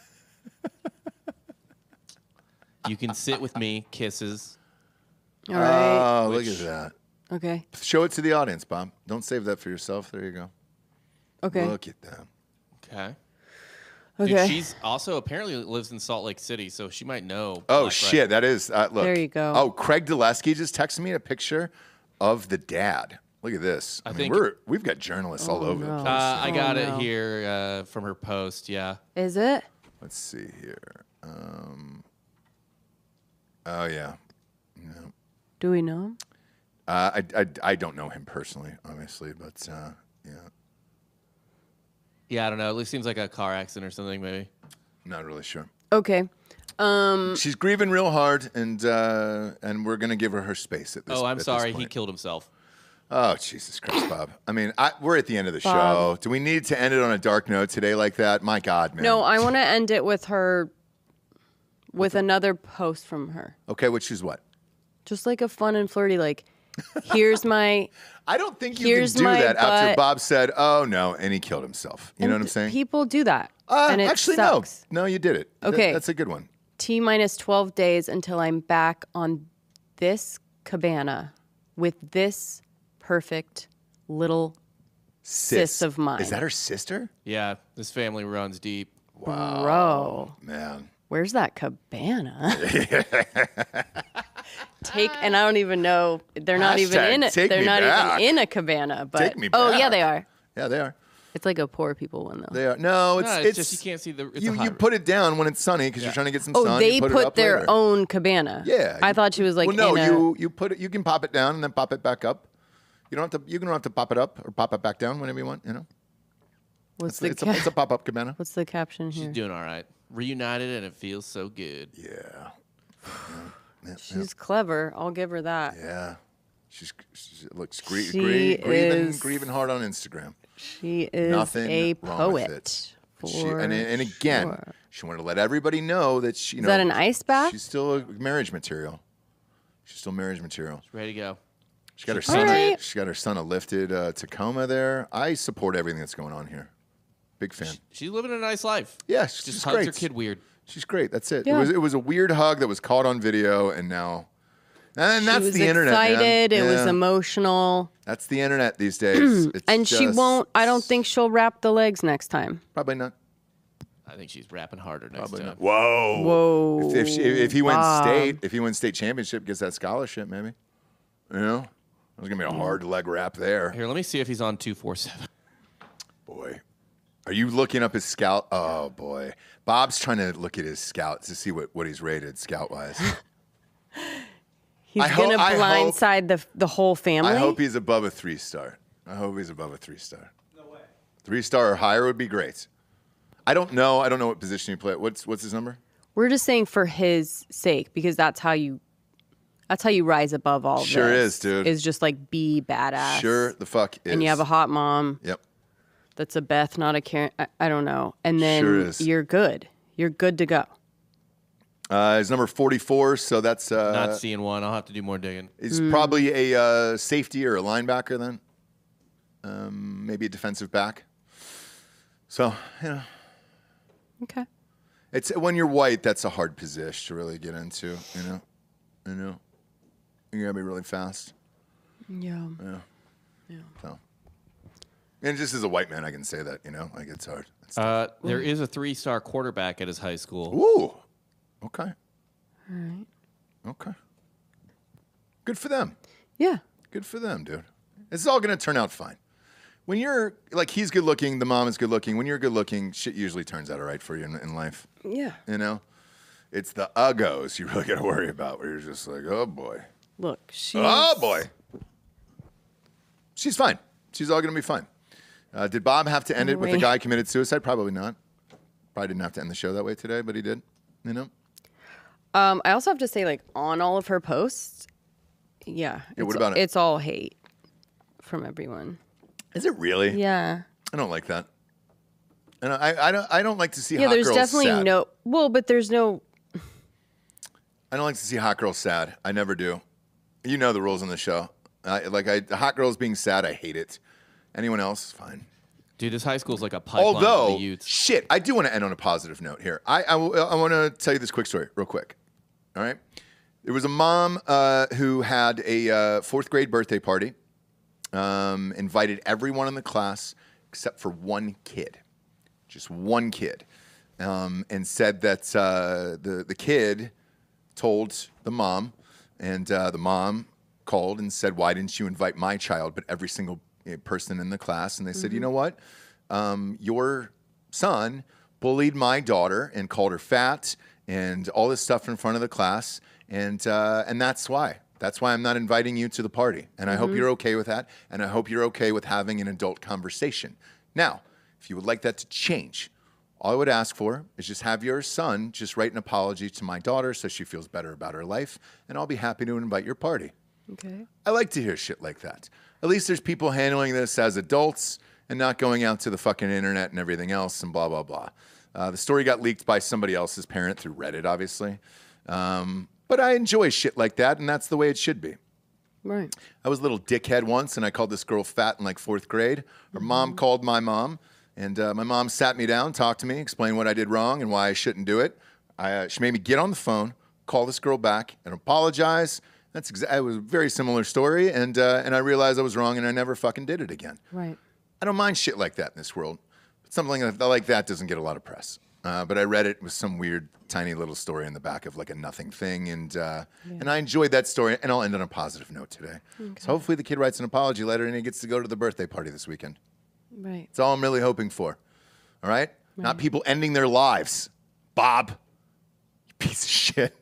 You can sit with me, kisses. All right. Oh, look Which- at that. Okay. Show it to the audience, Bob. Don't save that for yourself. There you go. Okay. Look at that. Okay. Okay. Dude, she's also apparently lives in Salt Lake City, so she might know. Oh Black shit, Friday. that is look. There you go. Oh, Craig Dulesky just texted me a picture of the dad. Look at this. I mean, think- we've got journalists all over the no. place. I got Oh, it no. here from her post. Yeah. Is it? Let's see here. Oh yeah. Do we know him? I don't know him personally, obviously, but yeah, Yeah, I don't know. It seems like a car accident or something, maybe. I'm not really sure. Okay. She's grieving real hard, and we're gonna give her space at this. Oh, I'm at this sorry. He point. killed himself. Oh, Jesus Christ, Bob. I mean, we're at the end of the show. Bob. Do we need to end it on a dark note today like that? My God, man. No, I want to end it with her, with another post from her. Okay, which is what? Just like a fun and flirty, like, here's my. I don't think you Here's can do my that after butt. Bob said, "Oh no," and he killed himself. You know what I'm saying? People do that. and it Actually, sucks. no. No, you did it. Okay. That's a good one. T minus 12 days until I'm back on this cabana with this perfect little sis of mine. Is that her sister? Yeah, this family runs deep. Bro. Man. Where's that cabana? And I don't even know. They're not even Hashtag in it. take They're me not back. even in a cabana. But Take me oh yeah, back. they are. Yeah, they are. It's like a poor people one though. They are. No, No, it's just you can't see the. It's a You high- put it down when it's sunny because you're trying to get some sun. Oh, you they put, it put up their later. own cabana. Yeah. I thought she was like well, no, in a. you put it. You can pop it down and then pop it back up. You don't have to. You don't have to pop it up or pop it back down whenever you want. You know. What's It's the a pop up cabana. What's the caption She's here? doing all right. Reunited, and it feels so good. Yeah. She's clever. I'll give her that. Yeah. She looks She is- grieving hard on Instagram. She is Nothing a wrong with poet. it. For And again, sure. she wanted to let everybody know that she. Is that an ice bath? She's still a marriage material. She's still marriage material. Ready to go. She got her All son. right. She got her son a lifted Tacoma there. I support everything that's going on here. Big fan. She's living a nice life. Yeah, she's Just just hugs great. her kid weird. She's great. That's it. Yeah. It was a weird hug that was caught on video, and now And that's she was the internet, man. excited. It was Yeah. emotional. That's the internet these days. It's And she just- won't, I don't think she'll wrap the legs next time. Probably not. I think she's rapping harder next Probably time. not. Whoa. Whoa. If he wins Bob. state, if he wins state championship, gets that scholarship, maybe. You know, there's gonna be a hard leg wrap there. Here, let me see if he's on 247. Boy, are you looking up his scout? Oh boy, Bob's trying to look at his scout to see what he's rated scout wise. He's I hope- going to I hope- blindside the whole family. I hope he's above a 3-star. I hope he's above a 3-star. No way. 3-star or higher would be great. I don't know. I don't know what position you play. What's his number? We're just saying for his sake, because that's how you rise above all Sure this. is, dude. Is just like be badass. Sure, the fuck is. And you have a hot mom Yep. that's a Beth, not a Karen. I don't know. And then Sure is. you're good. You're good to go. His number 44, so that's Not seeing one. I'll have to do more digging. he's probably a safety or a linebacker then. Maybe a defensive back. So, you know, Okay. it's when you're white, that's a hard position to really get into, you know. You gotta be really fast. Yeah. So, and just as a white man, I can say that, you know, like it's hard. It's There is a 3-star quarterback at his high school. Ooh. Okay. All right. Okay. Good for them. Yeah. Good for them, dude. It's all gonna turn out fine. When you're like he's good looking, the mom is good looking. When you're good looking, shit usually turns out all right for you in life. Yeah. You know, it's the uggos you really got to worry about. Where you're just like, oh boy, Look, she's oh boy. She's fine. She's all gonna be fine. Did Bob have to end it with the Wait. guy committed suicide? Probably not. Probably didn't have to end the show that way today, but he did. You know. I also have to say, like, on all of her posts, Yeah, what it's- about it? It's all hate from everyone. Is it really? Yeah. I don't like that. And I don't like to see Yeah, hot there's girls definitely sad. no. Well, but there's no. I don't like to see hot girls sad. I never do. You know the rules on the show. Hot girls being sad, I hate it. Anyone else, fine. Dude, this high school is like a pipeline for Although, the youth. shit, I do want to end on a positive note here. I want to tell you this quick story real quick. All right? There was a mom who had a fourth grade birthday party, invited everyone in the class except for one kid, just one kid, and said that the kid told the mom, and the mom called and said, "Why didn't you invite my child, but every single person in the class?" And they said, "You know what? Your son bullied my daughter and called her fat and all this stuff in front of the class, and that's why. That's why I'm not inviting you to the party. And I hope you're okay with that, and I hope you're okay with having an adult conversation. Now, if you would like that to change, all I would ask for is just have your son just write an apology to my daughter so she feels better about her life, and I'll be happy to invite your party." Okay. I like to hear shit like that. At least there's people handling this as adults and not going out to the fucking internet and everything else and blah, blah, blah. The story got leaked by somebody else's parent through Reddit, obviously. But I enjoy shit like that, and that's the way it should be. Right. I was a little dickhead once, and I called this girl fat in like fourth grade. Her mom called my mom, and my mom sat me down, talked to me, explained what I did wrong and why I shouldn't do it. She made me get on the phone, call this girl back, and apologize. It was a very similar story, and I realized I was wrong, and I never fucking did it again. Right. I don't mind shit like that in this world. But something like that doesn't get a lot of press. But I read it with some weird, tiny little story in the back of like a nothing thing, and I enjoyed that story. And I'll end on a positive note today. So hopefully the kid writes an apology letter and he gets to go to the birthday party this weekend. Right. That's all I'm really hoping for. All right? Not people ending their lives. Bob, you piece of shit.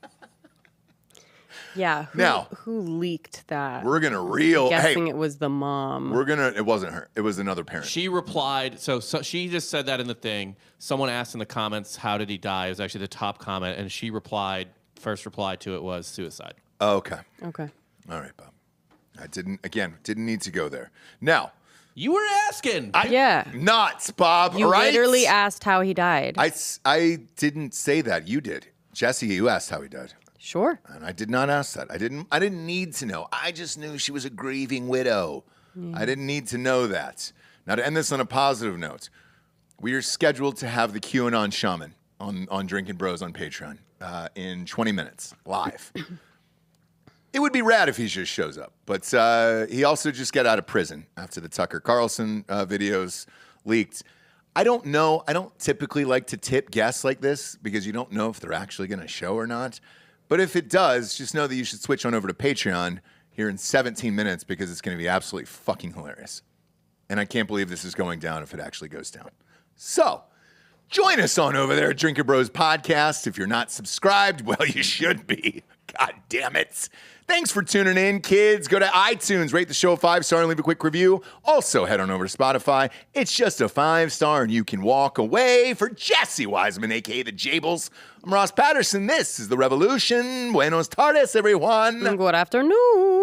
Yeah. Now- who leaked that? We're gonna Guessing it was the mom. it wasn't her. It was another parent. She replied, so she just said that in the thing. Someone asked in the comments, how did he die? It was actually the top comment, and she replied, first reply to it was suicide. Oh, okay. Okay. All right, Bob. I didn't need to go there. Now, You were asking. Yeah. not Bob, You all right? literally asked how he died. I didn't say that. You did. Jesse, you asked how he died. Sure. And I did not ask that. I didn't need to know. I just knew she was a grieving widow. I didn't need to know that. Now to end this on a positive note, we are scheduled to have the QAnon shaman on Drinking Bros on Patreon in 20 minutes live. It would be rad if he just shows up. But he also just got out of prison after the Tucker Carlson videos leaked. I don't know. I don't typically like to tip guests like this because you don't know if they're actually going to show or not. But if it does, just know that you should switch on over to Patreon here in 17 minutes because it's going to be absolutely fucking hilarious. And I can't believe this is going down if it actually goes down. So, join us on over there at Drinker Bros Podcast. If you're not subscribed, well, you should be. God damn it. Thanks for tuning in, kids. Go to iTunes, rate the show a 5-star, and leave a quick review. Also, head on over to Spotify. It's just a 5-star, and you can walk away. For Jesse Wiseman, a.k.a. the Jables, I'm Ross Patterson. This is The Revolution. Buenos tardes, everyone. Good afternoon.